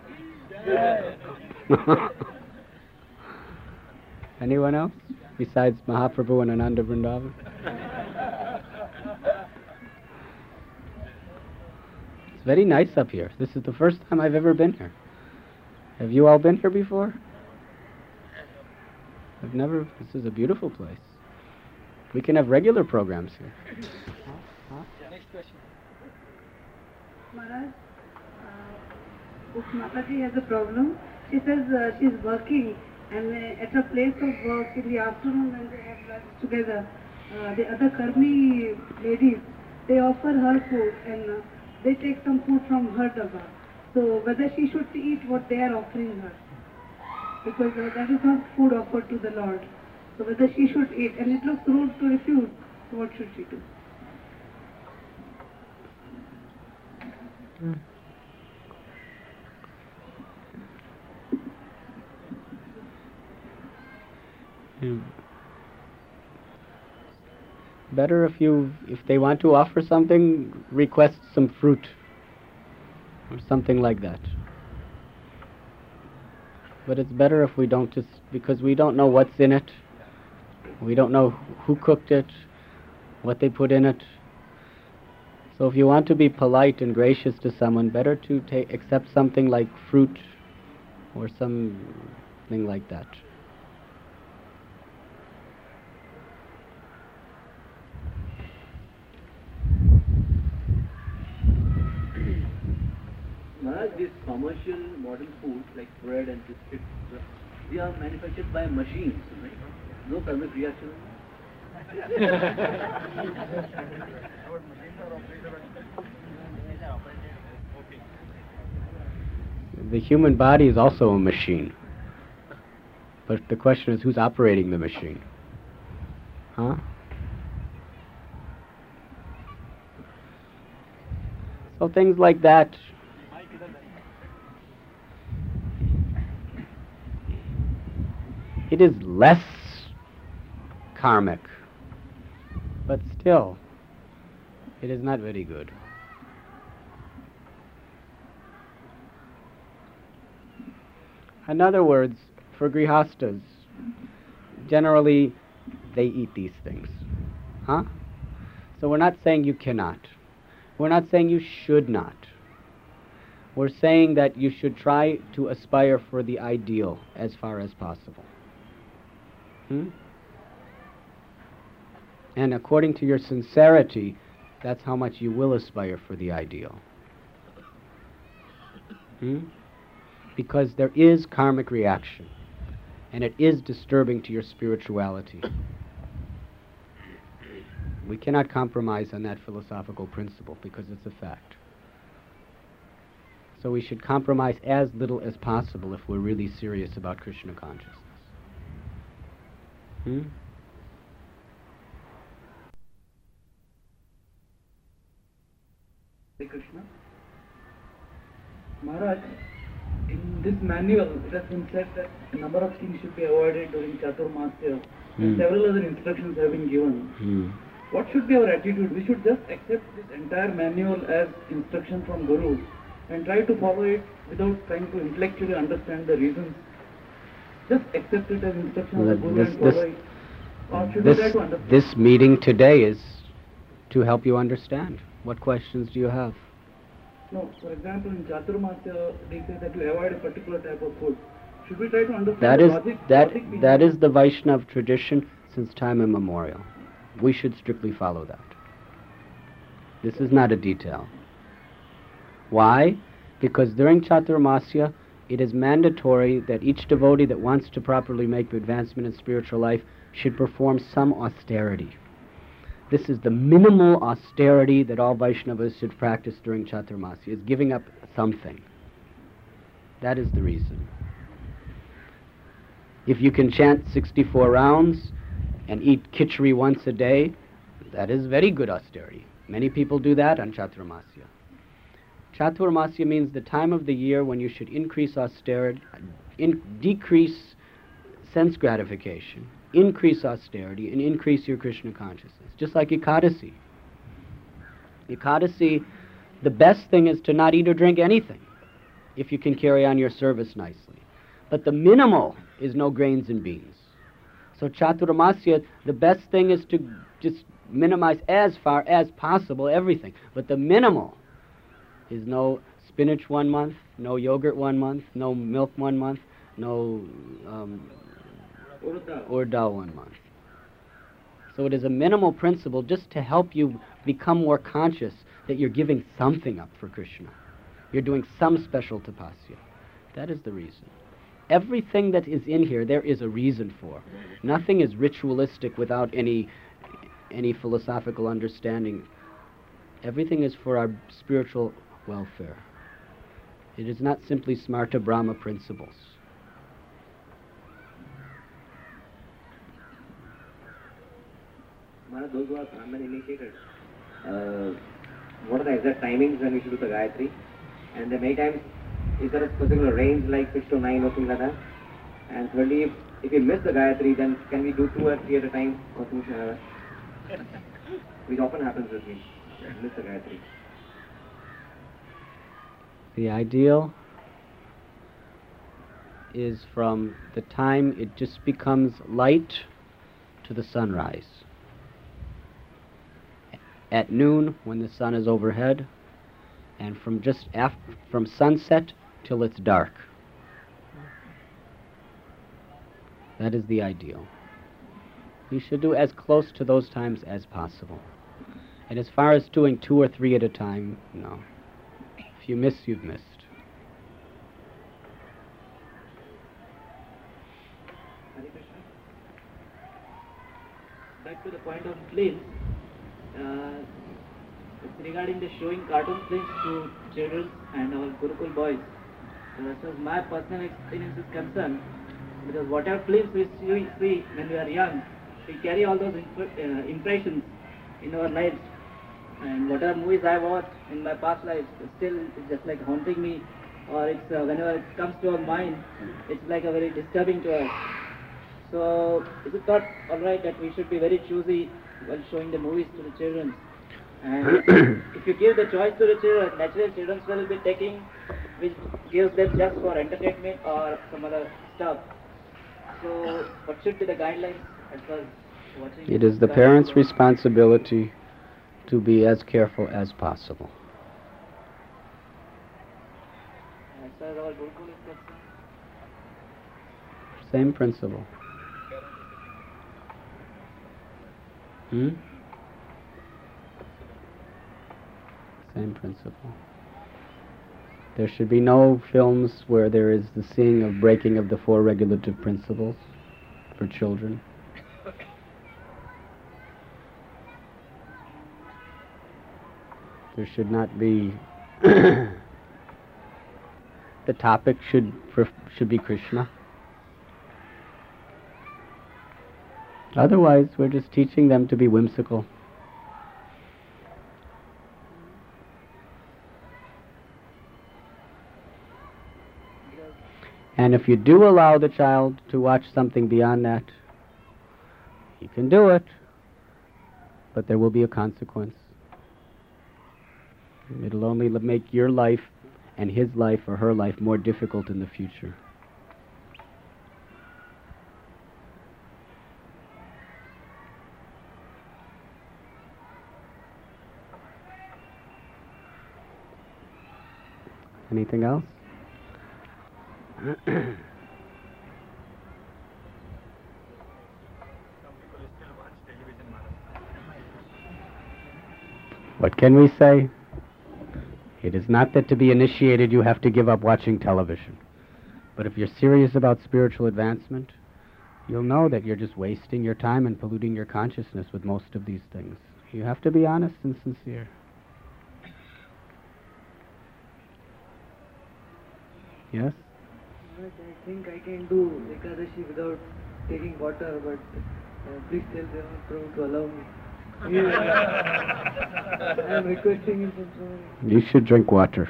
Anyone else besides Mahaprabhu and Ananda Vrindavan? It's very nice up here. This is the first time I've ever been here. Have you all been here before? I've never. This is a beautiful place. We can have regular programs here. Next question. Maharaj, uh, if Mataji has a problem, she says uh, she's working, and uh, at her place of work in the afternoon when they have lunch together, uh, the other karmi ladies, they offer her food and uh, they take some food from her dabba. So whether she should eat what they are offering her, because uh, that is not food offered to the Lord. So whether she should eat, and it looks rude to refuse, so what should she do? Hmm. Better if you, if they want to offer something, request some fruit or something like that. But it's better if we don't, just because we don't know what's in it. We don't know who cooked it, what they put in it. So if you want to be polite and gracious to someone, better to take, accept something like fruit or something like that. Maharaj, these commercial modern foods like bread and biscuits, they are manufactured by machines, right? No karmic reaction. The human body is also a machine. But the question is, who's operating the machine? Huh? So things like that. It is less karmic, but still, it is not very good. In other words, for grihastas, generally they eat these things. Huh? So we're not saying you cannot. We're not saying you should not. We're saying that you should try to aspire for the ideal as far as possible. Hmm? And according to your sincerity, that's how much you will aspire for the ideal. Hmm? Because there is karmic reaction, and it is disturbing to your spirituality. We cannot compromise on that philosophical principle because it's a fact. So we should compromise as little as possible if we're really serious about Krishna consciousness. Hmm? Hare Krishna. Maharaj, in this manual, it has been said that a number of things should be avoided during Chaturmasya. Hmm. Several other instructions have been given. Hmm. What should be our attitude? We should just accept this entire manual as instruction from Guru and try to follow it without trying to intellectually understand the reasons. Just accept it as instruction of the Guru This, and follow this, it. Or should we try this, to understand? this meeting today is to help you understand. What questions do you have? No, for example, in Chaturmasya, they say that you avoid a particular type of food. Should we try to understand That the is logic, that logic behind that it? is the Vaishnav tradition since time immemorial. We should strictly follow that. This is not a detail. Why? Because during Chaturmasya, it is mandatory that each devotee that wants to properly make advancement in spiritual life should perform some austerity. This is the minimal austerity that all Vaishnavas should practice during Chaturmasya, is giving up something. That is the reason. If you can chant sixty-four rounds and eat khichdi once a day, that is very good austerity. Many people do that on Chaturmasya. Chaturmasya means the time of the year when you should increase austerity, in, decrease sense gratification, increase austerity, and increase your Krishna consciousness. Just like Ekadasi. Ekadasi, the best thing is to not eat or drink anything if you can carry on your service nicely. But the minimal is no grains and beans. So Chaturmasya, the best thing is to just minimize as far as possible everything. But the minimal is no spinach one month, no yogurt one month, no milk one month, no um, urda one month. So it is a minimal principle just to help you become more conscious that you're giving something up for Krishna. You're doing some special tapasya. That is the reason. Everything that is in here, there is a reason for. Nothing is ritualistic without any any philosophical understanding. Everything is for our spiritual welfare. It is not simply Smarta Brahma principles. Maharaj, those who are Brahman initiated, uh, what are the exact timings when we should do the Gayatri? And then many times, is there a particular range like six to nine or something like that? And thirdly, if, if we miss the Gayatri, then can we do two or three at a time or two, uh, which often happens with me, miss the Gayatri. The ideal is from the time it just becomes light to the sunrise. At noon, when the sun is overhead, and from just after, from sunset till it's dark. That is the ideal. You should do as close to those times as possible. And as far as doing two or three at a time, no. If you miss, you've missed. Back to the point of films, uh, it's regarding the showing cartoon films to children and our Gurukul boys. Uh, so my personal experience is concerned, Because whatever films we see see when we are young, we carry all those imp- uh, impressions in our lives. And whatever movies I watched in my past lives, still it's just like haunting me, or it's uh, whenever it comes to our mind, it's like a very disturbing to us. So is it not alright that we should be very choosy while showing the movies to the children? And if you give the choice to the children, naturally children will be taking which gives them just for entertainment or some other stuff. So what should be the guidelines as far as watching? It is the parents' responsibility to be as careful as possible. As far as our Gurukul is concerned? Same principle. Hmm? Same principle. There should be no films where there is the seeing of breaking of the four regulative principles for children. There should not be the topic should should be Krishna. Otherwise, we're just teaching them to be whimsical. And if you do allow the child to watch something beyond that, he can do it, but there will be a consequence. It'll only make your life and his life or her life more difficult in the future. Anything else? What can we say? It is not that to be initiated you have to give up watching television. But if you're serious about spiritual advancement, you'll know that you're just wasting your time and polluting your consciousness with most of these things. You have to be honest and sincere. Yes? I think I can do Ekadashi without taking water, but uh, please tell Devon Prabhu to allow me. I am requesting him from somebody. You should drink water.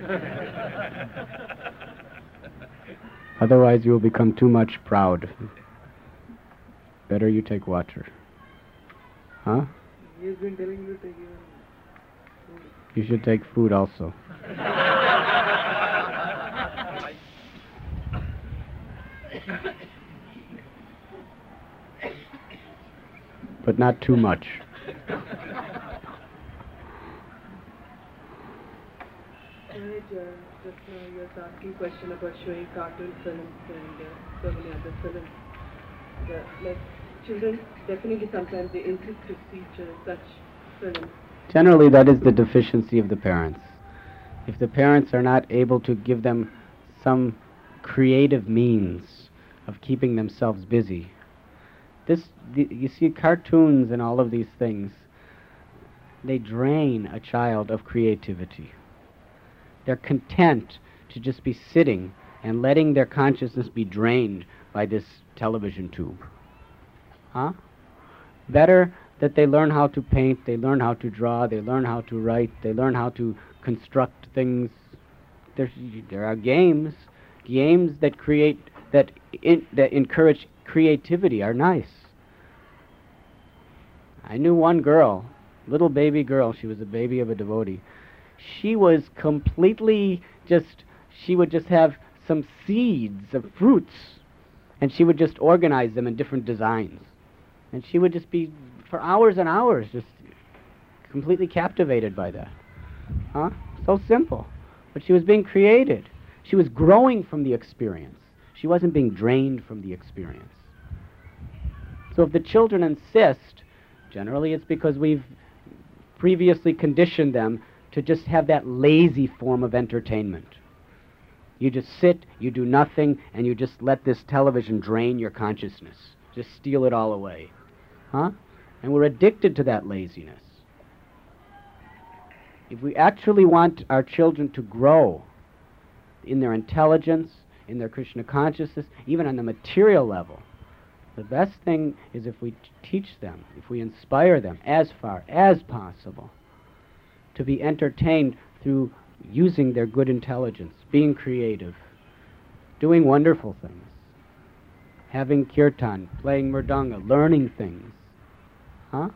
Otherwise you will become too much proud. Better you take water. Huh? He has been telling me to take even food. You should take food also. But not too much. Right, uh, just now you were asking question about showing cartoon films and uh, so many other films. The, like children definitely sometimes they insist to see uh, such films. Generally that is the deficiency of the parents. If the parents are not able to give them some creative means of keeping themselves busy. This, the, you see, cartoons and all of these things, they drain a child of creativity. They're content to just be sitting and letting their consciousness be drained by this television tube. Huh? Better that they learn how to paint, they learn how to draw, they learn how to write, they learn how to construct things. There's, there are games, games that create, that in, that encourage creativity are nice. I knew one girl, little baby girl, she was a baby of a devotee. She was completely just, she would just have some seeds of fruits and she would just organize them in different designs. And she would just be, for hours and hours, just completely captivated by that. Huh? So simple. But she was being created. She was growing from the experience. She wasn't being drained from the experience. So if the children insist, generally it's because we've previously conditioned them to just have that lazy form of entertainment. You just sit, you do nothing, and you just let this television drain your consciousness. Just steal it all away. Huh? And we're addicted to that laziness. If we actually want our children to grow in their intelligence, in their Krishna consciousness, even on the material level. The best thing is if we t- teach them, if we inspire them as far as possible to be entertained through using their good intelligence, being creative, doing wonderful things, having kirtan, playing mridanga, learning things. Huh?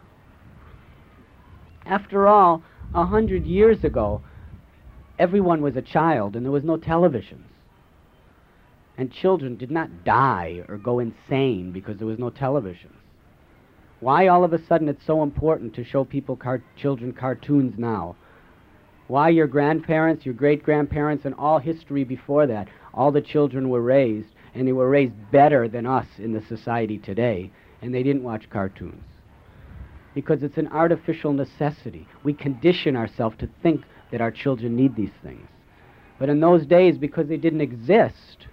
After all, a hundred years ago, everyone was a child and there was no televisions. And children did not die or go insane because there was no televisions. Why all of a sudden it's so important to show people car- children cartoons now? Why your grandparents, your great-grandparents, and all history before that, all the children were raised, and they were raised better than us in the society today, and they didn't watch cartoons. Because it's an artificial necessity. We condition ourselves to think that our children need these things. But in those days, because they didn't exist,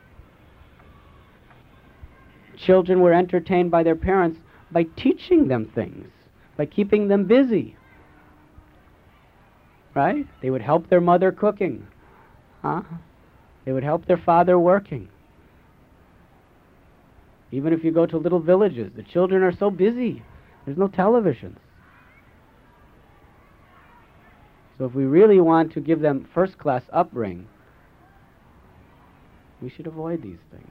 children were entertained by their parents by teaching them things, by keeping them busy. Right? They would help their mother cooking. Huh? They would help their father working. Even if you go to little villages, the children are so busy. There's no televisions. So if we really want to give them first-class upbringing, we should avoid these things.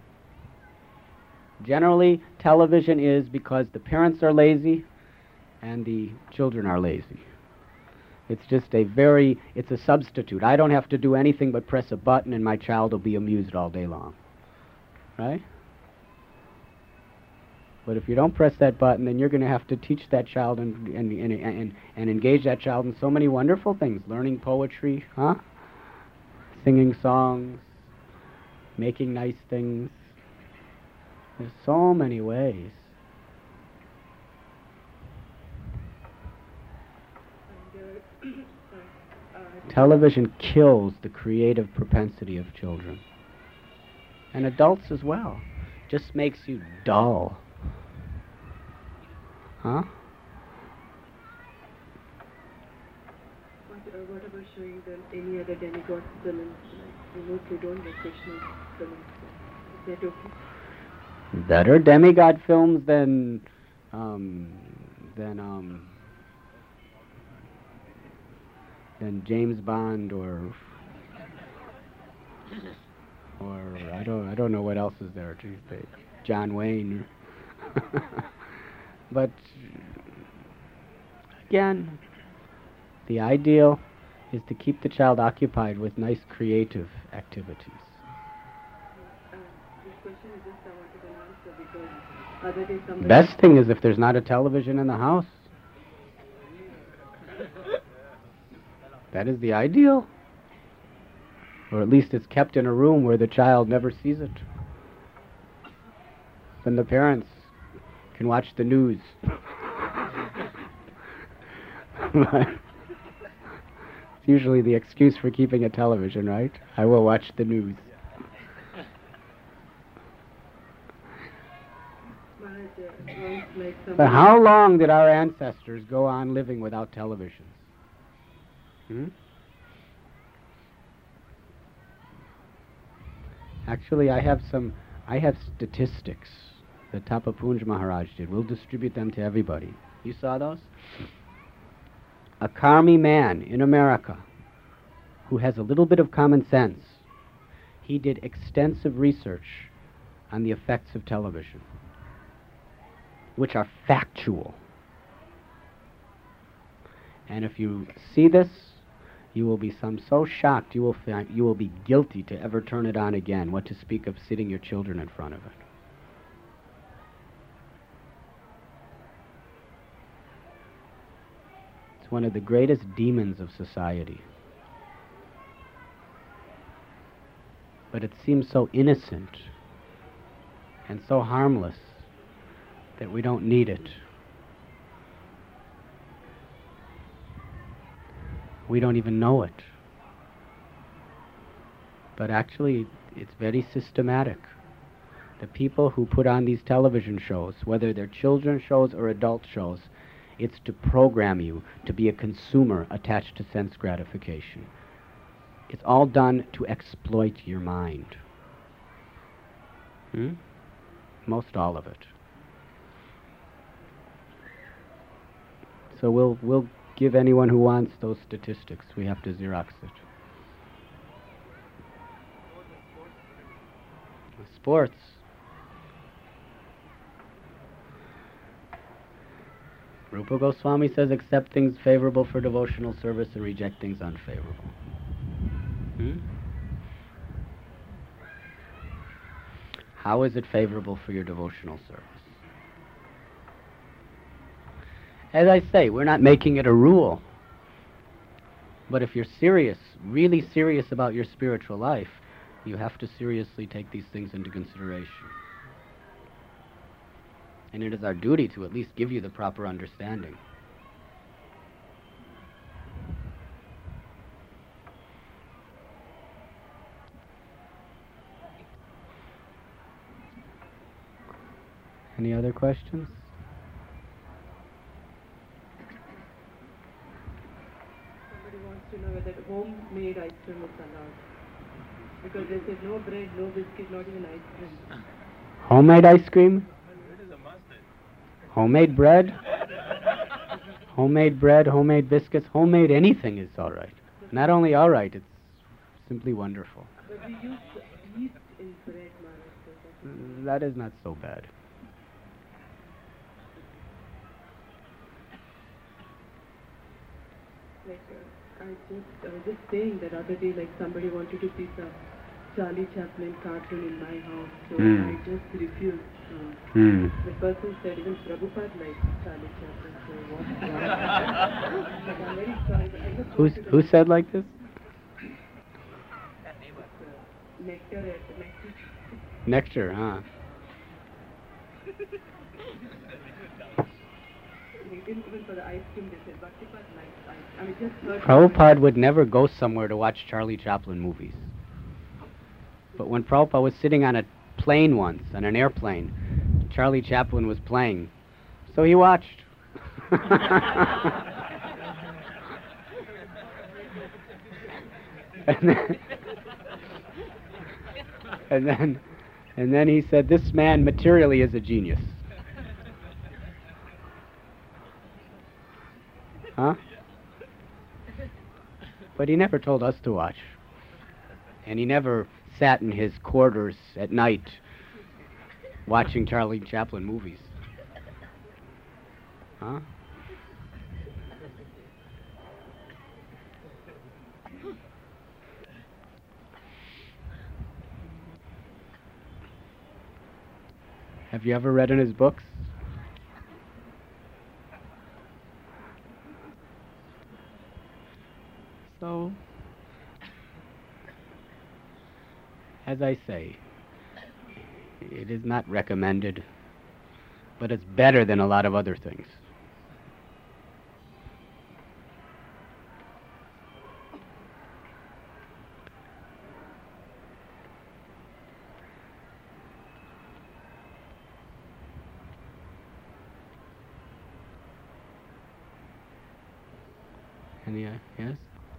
Generally, television is because the parents are lazy and the children are lazy. It's just a very, it's a substitute. I don't have to do anything but press a button and my child will be amused all day long. Right? But if you don't press that button, then you're going to have to teach that child and, and, and, and, and engage that child in so many wonderful things. Learning poetry, huh? Singing songs, making nice things. There's so many ways. Television kills the creative propensity of children. And adults as well. Just makes you dull. Huh? What, uh, what about showing them any other demigod films? Like, we mostly don't like Krishna films. Is that okay? Better demigod films than, um, than, um, than James Bond or, or I don't, I don't know what else is there. Geez, they, John Wayne. But again, the ideal is to keep the child occupied with nice creative activities. Uh, this question is just I wanted an answer because other day somebody... Best thing is if there's not a television in the house. That is the ideal. Or at least it's kept in a room where the child never sees it. Then the parents can watch the news. It's usually the excuse for keeping a television, right? I will watch the news. But how long did our ancestors go on living without televisions? Hmm? Actually, I have some, I have statistics that Tapapunj Maharaj did. We'll distribute them to everybody. You saw those? A Karmi man in America who has a little bit of common sense, he did extensive research on the effects of television, which are factual. And if you see this, you will be some so shocked you will find, you will be guilty to ever turn it on again, what to speak of sitting your children in front of it. It's one of the greatest demons of society. But it seems so innocent and so harmless that we don't need it. We don't even know it. But actually, it's very systematic. The people who put on these television shows, whether they're children shows or adult shows, it's to program you to be a consumer attached to sense gratification. It's all done to exploit your mind. Hmm? Most all of it. So we'll we'll give anyone who wants those statistics. We have to Xerox it. Sports. Rupa Goswami says accept things favorable for devotional service and reject things unfavorable. Hmm? How is it favorable for your devotional service? As I say, we're not making it a rule. But if you're serious, really serious about your spiritual life, you have to seriously take these things into consideration. And it is our duty to at least give you the proper understanding. Any other questions? Somebody wants to know whether homemade ice cream is allowed. Because they said no bread, no biscuit, not even ice cream. Homemade ice cream? Homemade bread? Homemade bread, homemade biscuits, homemade anything is all right. Not only all right, it's simply wonderful. But we use yeast in bread, Maharaj. That is not so bad. Like, uh, I just, I was just saying that other day, like somebody wanted to see some Charlie Chaplin cartoon in my house, so Mm. I just refused. Uh, Mm. The person said even Prabhupada likes Charlie Chaplin, so what? But I'm very sorry, but I just Who's, wanted to- who said like this? Nectar at Nectar. Nectar, huh? Even for the ice cream, they said Bhaktipat likes ice. I mean, just heard. Prabhupada would never go somewhere to watch Charlie Chaplin movies. But when Prabhupada was sitting on a plane once, on an airplane, Charlie Chaplin was playing. So he watched. and then, and then and then he said, this man materially is a genius. Huh? But he never told us to watch. And he never sat in his quarters at night watching Charlie Chaplin movies. Huh? Have you ever read in his books? So, as I say, it is not recommended, but it's better than a lot of other things. Any, uh, yes?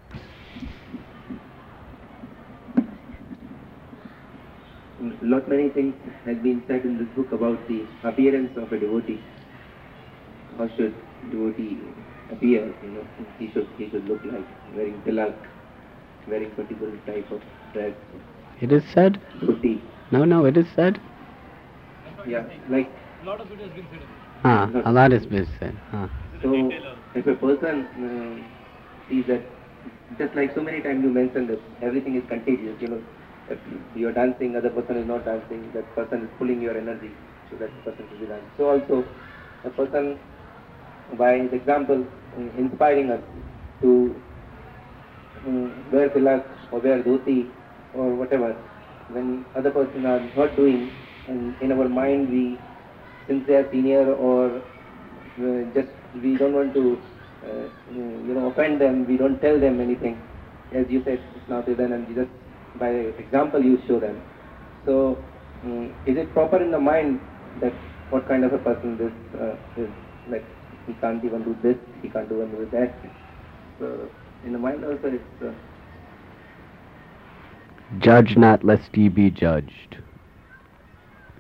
Not many things has been said in this book about the appearance of a devotee. How should devotee appear? You know, he should he should look like wearing tilak, wearing particular type of dress. It is said? Dhoti. No, no, it is said. Yeah, like. A lot of it has been said. Ah, a lot has been said. Ah. So, if a person uh, sees that, just like so many times you mentioned that everything is contagious, you know, if you are dancing, other person is not dancing, that person is pulling your energy, so that person should be dancing. So also, a person, by his example, uh, inspiring us to um, wear tilak or wear dhoti or whatever, when other person are not doing, and in our mind we, since they are senior or uh, just we don't want to uh, you know offend them, we don't tell them anything. As you said, Snatidan, and just by example you show them. So um, is it proper in the mind that what kind of a person this uh, is? Like he can't even do this, he can't even do that. So in the mind also it's uh, judge not lest ye be judged.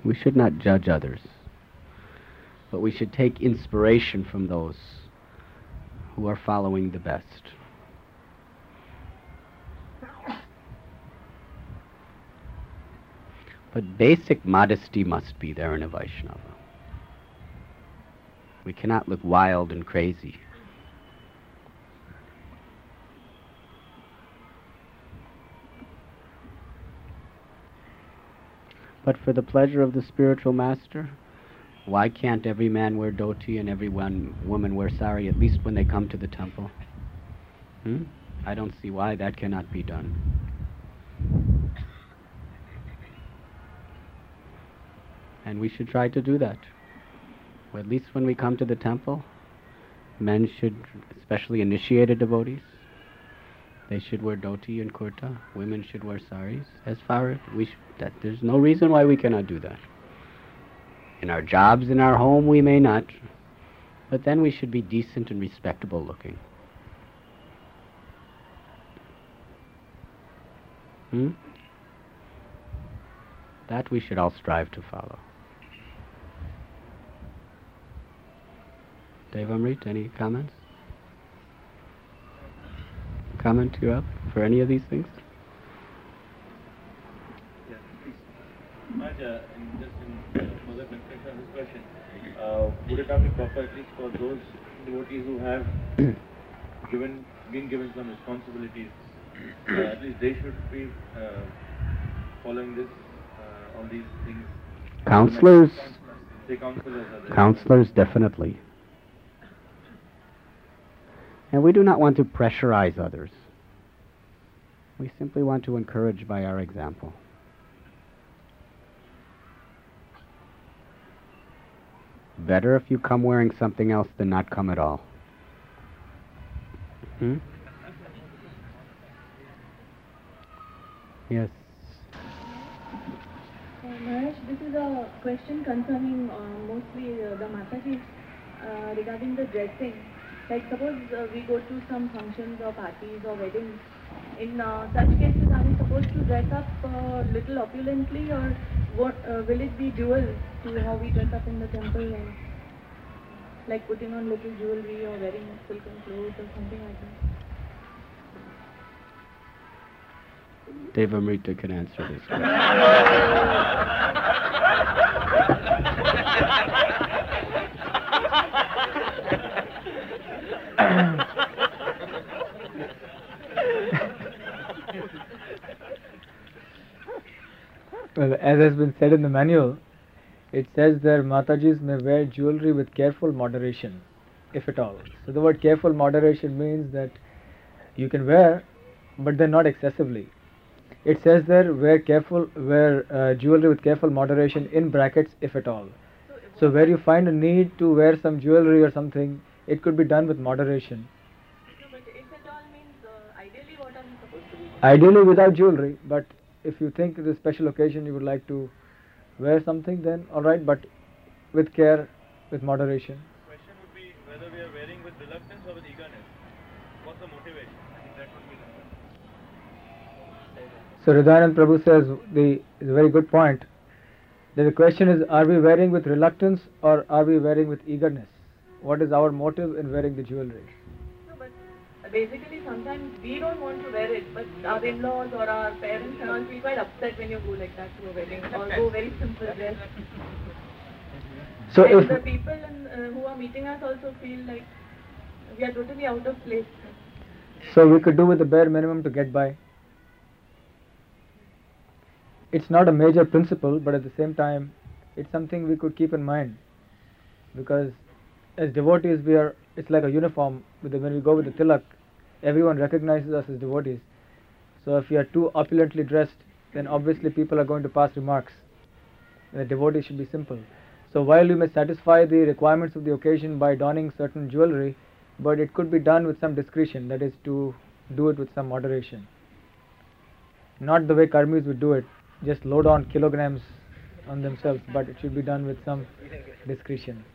We should not judge others, but we should take inspiration from those who are following the best. But basic modesty must be there in a Vaishnava. We cannot look wild and crazy. But for the pleasure of the spiritual master, why can't every man wear dhoti and every one woman wear sari, at least when they come to the temple? Hmm? I don't see why that cannot be done. And we should try to do that. Well, at least when we come to the temple, men should, especially initiated devotees, they should wear dhoti and kurta. Women should wear saris. As far as we, sh that there's no reason why we cannot do that. In our jobs, in our home, we may not, but then we should be decent and respectable looking. Hmm? That we should all strive to follow. Devamrit, any comments? Comment, you're up for any of these things? Yes, please. Maharaj, uh, in just in uh, further construction of this question, uh, would it not be proper at least for those devotees who have given, been given some responsibilities, uh, at least they should be uh, following this, uh, all these things? Counselors? Say counselors are there. Counselors, definitely. And we do not want to pressurize others. We simply want to encourage by our example. Better if you come wearing something else than not come at all. Hmm? Yes. Uh, Maharaj, this is a question concerning uh, mostly uh, the Mataji uh, regarding the dressing. Like suppose uh, we go to some functions or parties or weddings. In uh, such cases, are we supposed to dress up uh, little opulently, or what, uh, will it be dual to how we dress up in the temple, and like putting on little jewelry or wearing silken clothes or something like that? Devamrita can answer this question. Well, as has been said in the manual, it says that Matajis may wear jewelry with careful moderation, if at all. So the word careful moderation means that you can wear, but then not excessively. It says there wear careful, wear uh, jewelry with careful moderation in brackets, if at all. So where you find a need to wear some jewelry or something, it could be done with moderation. No, but if at all means uh, ideally what are we supposed to be? Ideally without jewelry, but if you think it is a special occasion you would like to wear something, then alright, but with care, with moderation. The question would be whether we are wearing with reluctance or with eagerness. What's the motivation? I think that would be the So Hridayanand Prabhu says the is a very good point. That the question is, are we wearing with reluctance or are we wearing with eagerness? What is our motive in wearing the jewelry? No, but basically sometimes we don't want to wear it, but our in-laws or our parents and all feel quite upset when you go like that to a wedding or go very simple dress. So and if the people in, uh, who are meeting us also feel like we are totally out of place. so we could do with the bare minimum to get by. It's not a major principle, but at the same time, it's something we could keep in mind, because as devotees we are, it's like a uniform. With the, when we go with the tilak, everyone recognizes us as devotees. So if we are too opulently dressed, then obviously people are going to pass remarks. And the devotee should be simple. So while you may satisfy the requirements of the occasion by donning certain jewelry, but it could be done with some discretion, that is to do it with some moderation. Not the way karmis would do it, just load on kilograms on themselves, but it should be done with some discretion.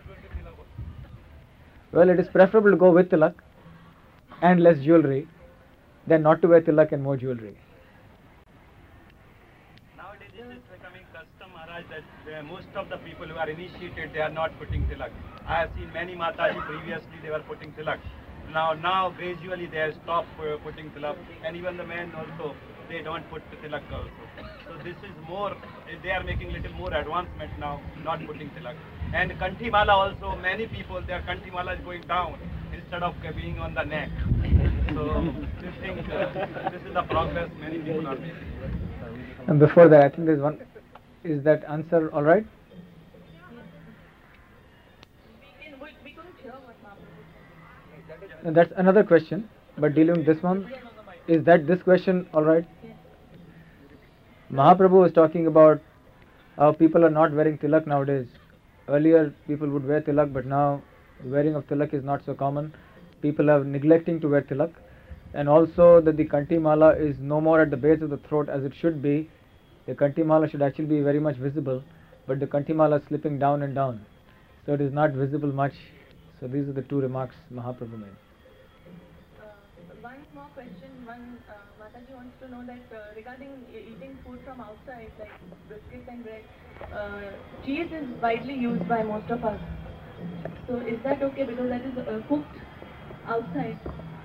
Well, it is preferable to go with tilak and less jewelry than not to wear tilak and more jewelry. Nowadays This is becoming custom, Maharaj, that uh, most of the people who are initiated, they are not putting tilak. I have seen many Mataji previously, they were putting tilak. Now, now gradually they have stopped uh, putting tilak, and even the men also, they don't put tilak also. So this is more, they are making little more advancement now, not putting tilak. And Kanthi Mala also, many people, their Kanthi Mala is going down instead of being on the neck. So this thing, uh, this is the progress many people are making. And before that, I think there's one. Is that answer all right? And that's another question, but dealing with this one, is that this question all right? Mahaprabhu was talking about how people are not wearing tilak nowadays. Earlier, people would wear tilak, but now the wearing of tilak is not so common. People are neglecting to wear tilak, and also that the Kanthi Mala is no more at the base of the throat as it should be. The Kanthi Mala should actually be very much visible, but the Kanthi Mala is slipping down and down, so it is not visible much. So these are the two remarks Mahaprabhu made. Uh, one more question. One uh, Mataji wants to know that uh, regarding e- eating food from outside, like biscuits and bread, uh, cheese is widely used by most of us. So is that okay because that is uh, cooked outside?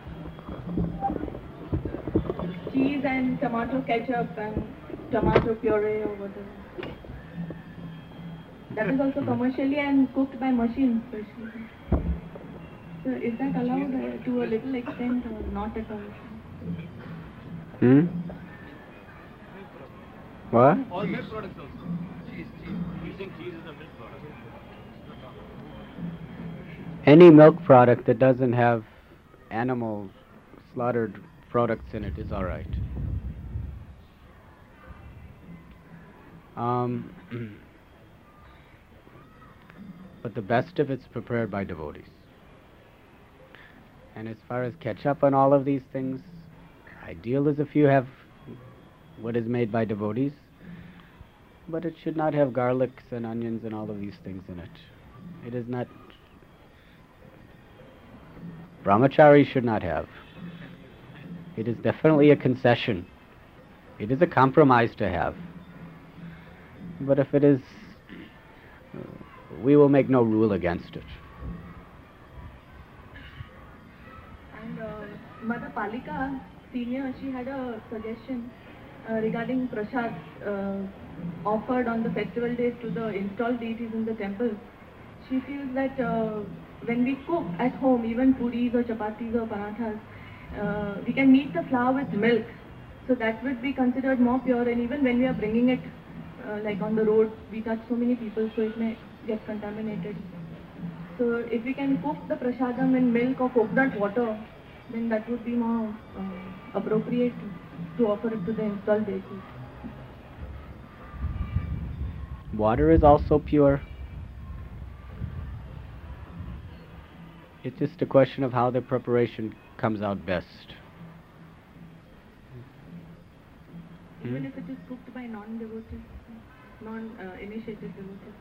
Cheese and tomato ketchup and tomato puree or whatever. That is also commercially and cooked by machines especially. So is that allowed uh, to a little extent or not at all? Hmm? What? All milk products also. Cheese, cheese. Using cheese is a milk product. Any milk product that doesn't have animal slaughtered products in it is all right. Um, but the best of it's prepared by devotees. And as far as ketchup and all of these things, ideal is if you have what is made by devotees, but it should not have garlics and onions and all of these things in it. It is not. Brahmachari should not have. It is definitely a concession. It is a compromise to have. But if it is, uh, we will make no rule against it. And uh, Mother Palika Senior, she had a suggestion uh, regarding prasad uh, offered on the festival days to the installed deities in the temple. She feels that uh, when we cook at home, even puris or chapatis or parathas, uh, we can knead the flour with milk. So that would be considered more pure, and even when we are bringing it uh, like on the road, we touch so many people, so it may get contaminated. So if we can cook the prasadam in milk or coconut water, then that would be more uh, appropriate to offer it to the installed deities. Water is also pure. It's just a question of how the preparation comes out best. Even Hmm? if it is cooked by non-devotees, non-initiated devotees.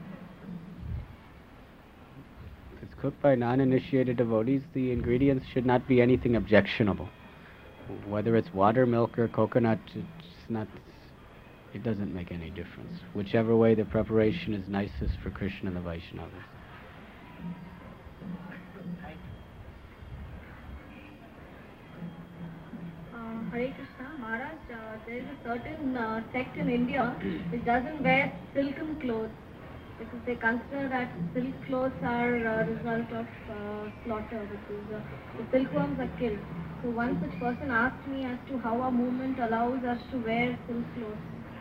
If it's cooked by non-initiated devotees, the ingredients should not be anything objectionable. Whether it's water, milk, or coconut, it's not. It doesn't make any difference. Whichever way the preparation is nicest for Krishna and the Vaishnavas. Uh, Hare Krishna, Maharaj, uh, there is a certain uh, sect in India which doesn't wear silken clothes because they consider that silk clothes are a result of uh, slaughter because uh, the silkworms are killed. So one such person asked me as to how our movement allows us to wear silk clothes.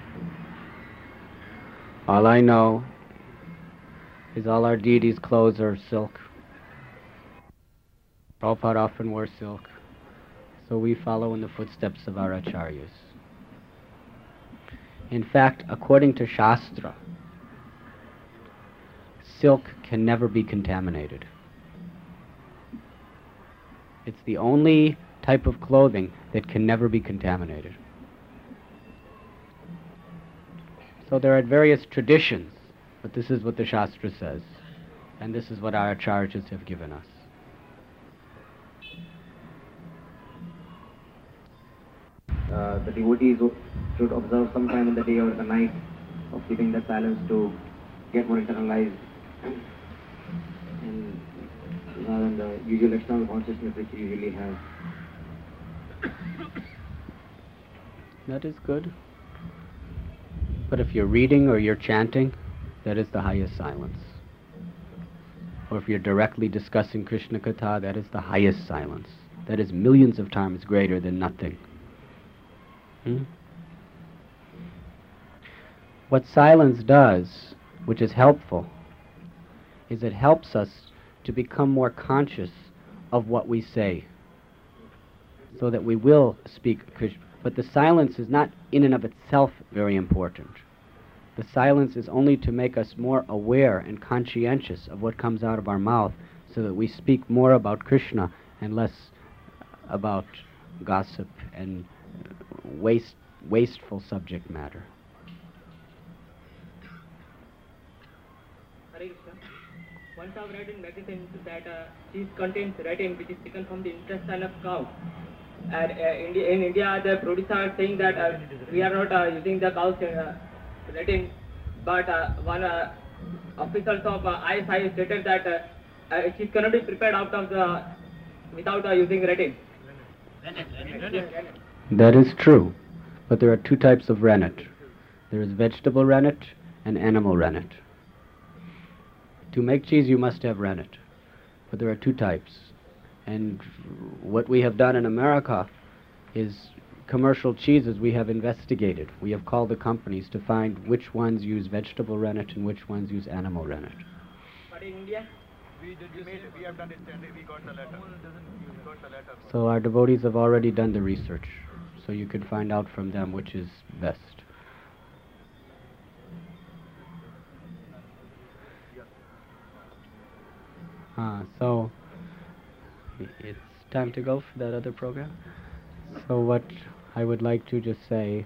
All I know is all our deities' clothes are silk. Prabhupada often wore silk. So we follow in the footsteps of our acharyas. In fact, according to Shastra, silk can never be contaminated. It's the only type of clothing that can never be contaminated. So there are various traditions, but this is what the Shastra says, and this is what our acharyas have given us. Uh, the devotees who should observe some time in the day or the night of keeping the silence to get more internalized and rather than the usual external consciousness which you usually have. That is good. But if you're reading or you're chanting, that is the highest silence. Or if you're directly discussing Krishna Katha, that is the highest silence. That is millions of times greater than nothing. Hmm? What silence does, which is helpful, is it helps us to become more conscious of what we say, so that we will speak Krishna. But the silence is not in and of itself very important. The silence is only to make us more aware and conscientious of what comes out of our mouth, so that we speak more about Krishna and less about gossip and waste, wasteful subject matter. Hare Krishna. Once I've read in magazines that uh, cheese contains retin, which is taken from the intestine of cow. And uh, India, in India, the producers are saying that uh, we are not uh, using the cow's uh, retin, but uh, one uh, officials of uh, I S I stated that uh, uh, cheese cannot be prepared out of the without uh, using retin. That is true, but there are two types of rennet. There is vegetable rennet and animal rennet. To make cheese you must have rennet, but there are two types. And what we have done in America is commercial cheeses we have investigated. We have called the companies to find which ones use vegetable rennet and which ones use animal rennet. But in India, we did we made we have done it and we got the letter. We got the letter. So our devotees have already done the research, so you can find out from them which is best. Ah, so it's time to go for that other program. So what I would like to just say,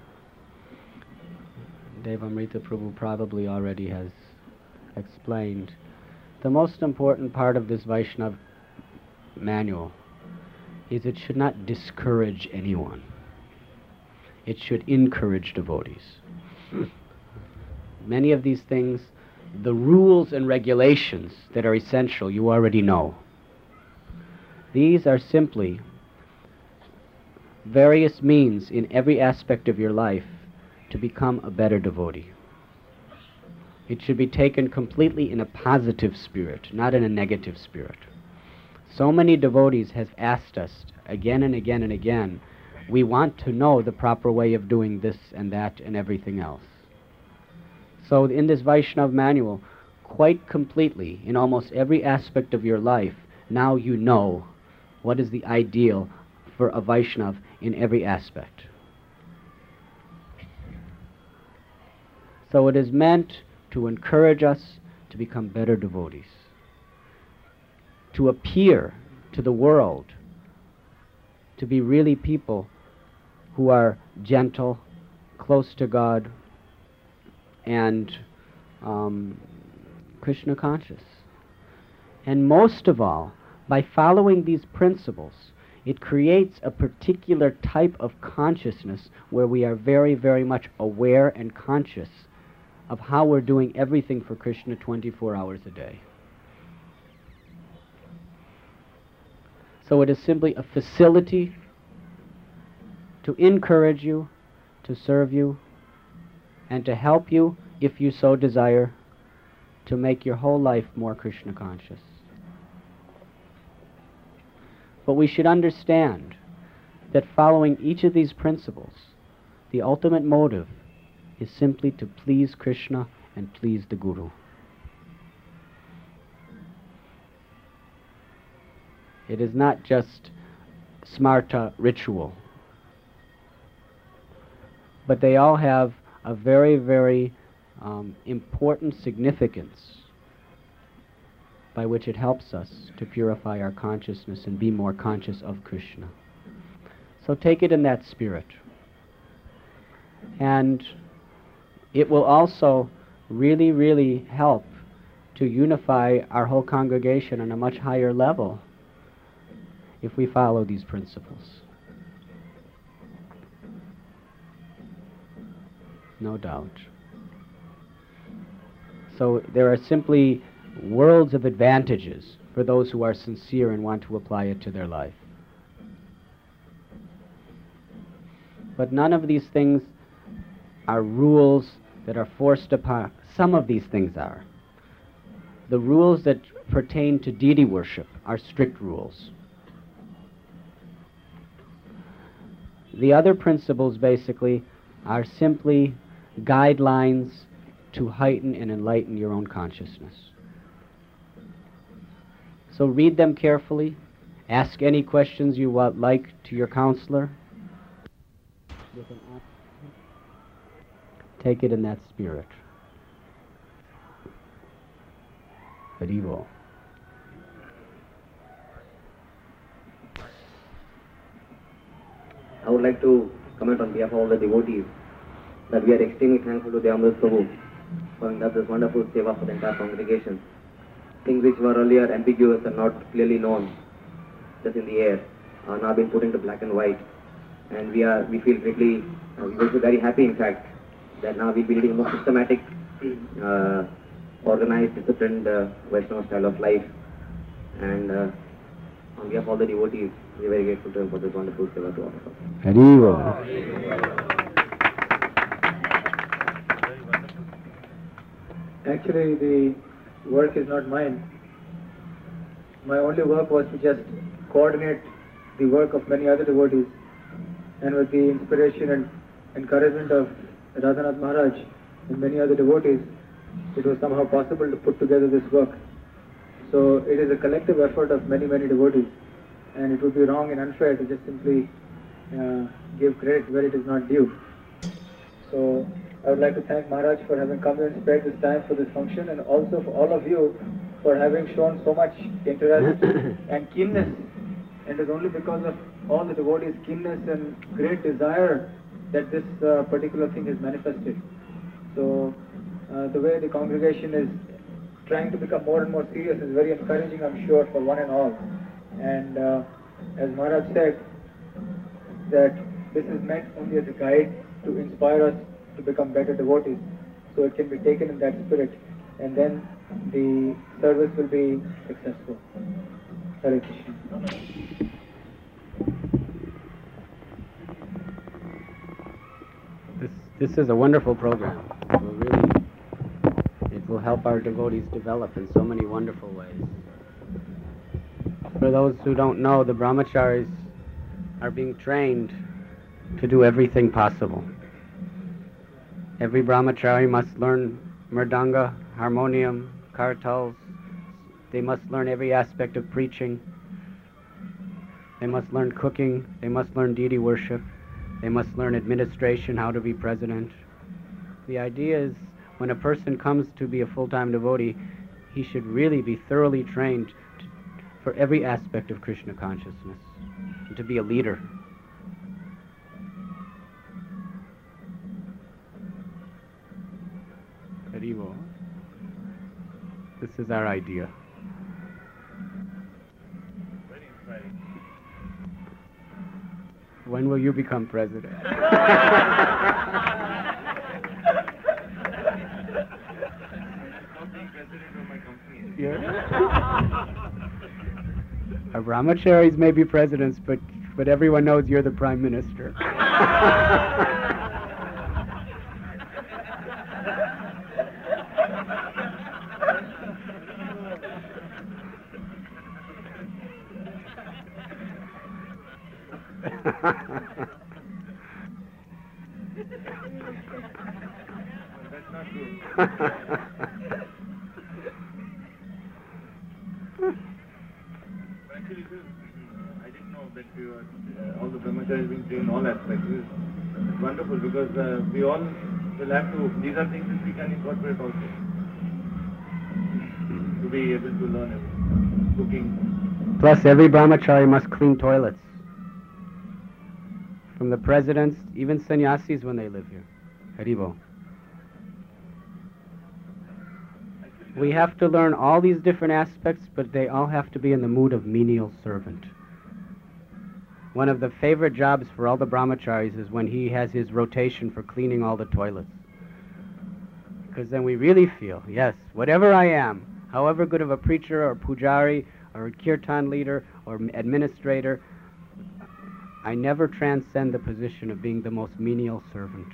Devamrita Prabhu probably already has explained, the most important part of this Vaishnava manual is it should not discourage anyone. It should encourage devotees. Many of these things, the rules and regulations that are essential, you already know. These are simply various means in every aspect of your life to become a better devotee. It should be taken completely in a positive spirit, not in a negative spirit. So many devotees have asked us again and again and again, we want to know the proper way of doing this and that and everything else. So in this Vaishnava manual, quite completely, in almost every aspect of your life, now you know what is the ideal for a Vaishnava in every aspect. So it is meant to encourage us to become better devotees, to appear to the world, to be really people who are gentle, close to God, and um, Krishna conscious. And most of all, by following these principles, it creates a particular type of consciousness where we are very, very much aware and conscious of how we're doing everything for Krishna twenty-four hours a day. So it is simply a facility to encourage you, to serve you, and to help you, if you so desire, to make your whole life more Krishna conscious. But we should understand that following each of these principles, the ultimate motive is simply to please Krishna and please the Guru. It is not just smarta ritual, but they all have a very, very um, important significance by which it helps us to purify our consciousness and be more conscious of Krishna. So take it in that spirit. And it will also really, really help to unify our whole congregation on a much higher level if we follow these principles. no doubt. So there are simply worlds of advantages for those who are sincere and want to apply it to their life. But none of these things are rules that are forced upon. Some of these things are. The rules that pertain to deity worship are strict rules. The other principles basically are simply guidelines to heighten and enlighten your own consciousness. So read them carefully, ask any questions you would like to your counselor. Take it in that spirit. Haribo. I would like to comment on behalf of all the devotees that we are extremely thankful to the Amrit Prabhu for having done this wonderful seva for the entire congregation. Things which were earlier ambiguous and not clearly known, just in the air, are now being put into black and white. And we are, we feel greatly, uh, we feel very happy in fact, that now we'll be leading a more systematic, uh, organized, disciplined uh, Vaishnava style of life. And uh, on behalf of all the devotees, we are very grateful to him for this wonderful seva to all of us. Haribo. Actually, the work is not mine. My only work was to just coordinate the work of many other devotees, and with the inspiration and encouragement of Radhanath Maharaj and many other devotees, it was somehow possible to put together this work. So it is a collective effort of many, many devotees, and it would be wrong and unfair to just simply uh, give credit where it is not due. So I would like to thank Maharaj for having come and spared this time for this function, and also for all of you for having shown so much interest and keenness. And it is only because of all the devotees' keenness and great desire that this uh, particular thing is manifested. So uh, the way the congregation is trying to become more and more serious is very encouraging, I'm sure, for one and all. And uh, as Maharaj said, that this is meant only as a guide to inspire us to become better devotees. So it can be taken in that spirit, and then the service will be successful. Hare Krishna. This, this is a wonderful program. It will really, it will help our devotees develop in so many wonderful ways. For those who don't know, the brahmacharis are being trained to do everything possible. Every brahmachari must learn mridanga, harmonium, kartals. They must learn every aspect of preaching. They must learn cooking. They must learn deity worship. They must learn administration, how to be president. The idea is, when a person comes to be a full-time devotee, he should really be thoroughly trained to, for every aspect of Krishna consciousness, and to be a leader. Haribo. This is our idea. Very inspiring. When will you become president? Not being president of my company. Yeah. Our brahmacharis may be presidents, but but everyone knows you're the prime minister. That's not good. Actually, this is, I didn't know that we were, uh, all the brahmacharis being trained in all aspects. This is wonderful, because uh, we all will have to, these are things that we can incorporate also, to be able to learn everything. Cooking. Plus, every brahmachari must clean toilets. From the presidents, even sannyasis when they live here. Haribo. We have to learn all these different aspects, but they all have to be in the mood of menial servant. One of the favorite jobs for all the brahmacharis is when he has his rotation for cleaning all the toilets. Because then we really feel, yes, whatever I am, however good of a preacher or pujari or a kirtan leader or administrator, I never transcend the position of being the most menial servant.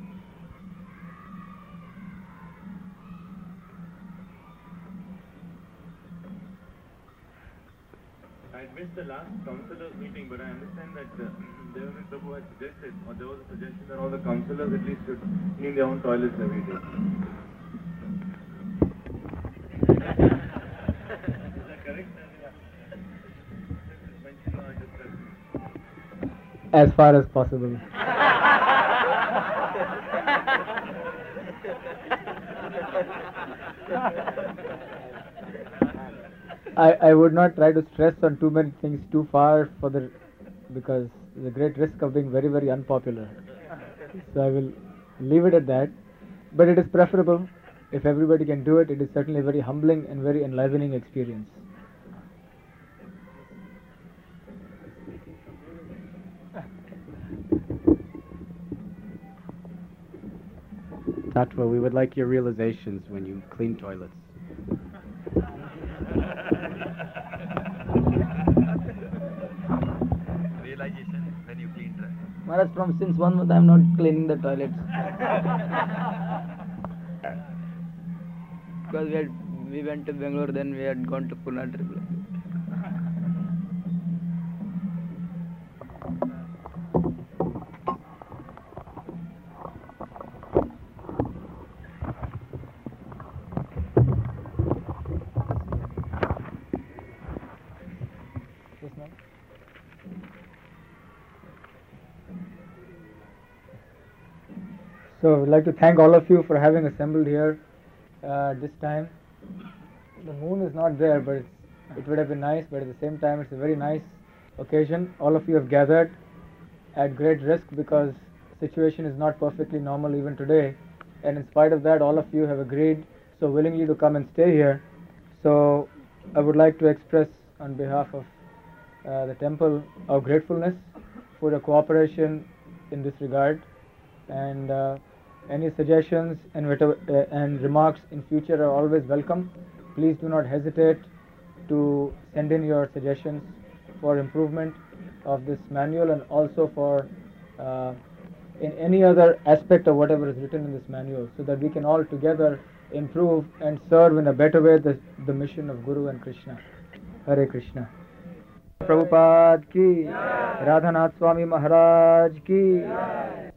I missed the last councillors meeting, but I understand that uh, Devendra Prabhu had suggested, or there was a suggestion that all the councillors at least should clean their own toilets every day. Is that correct? As far as possible. I, I would not try to stress on too many things too far for the because there's a great risk of being very very unpopular. So I will leave it at that. But it is preferable if everybody can do it. It is certainly a very humbling and very enlivening experience. Tattva, we would like your realizations when you clean toilets. Realization when you clean dry. Maharaj, from since one month I am not cleaning the toilets. Because we had, we went to Bangalore, then we had gone to Pune trip. So I would like to thank all of you for having assembled here uh, this time. The moon is not there, but it's, it would have been nice, but at the same time it's a very nice occasion. All of you have gathered at great risk because the situation is not perfectly normal even today, and in spite of that all of you have agreed so willingly to come and stay here. So I would like to express on behalf of uh, the temple our gratefulness for the cooperation in this regard, and uh, any suggestions and, whatever, uh, and remarks in future are always welcome. Please do not hesitate to send in your suggestions for improvement of this manual and also for uh, in any other aspect of whatever is written in this manual, so that we can all together improve and serve in a better way the, the mission of Guru and Krishna. Hare Krishna. Prabhupada ki, Radhanath Swami Maharaj ki.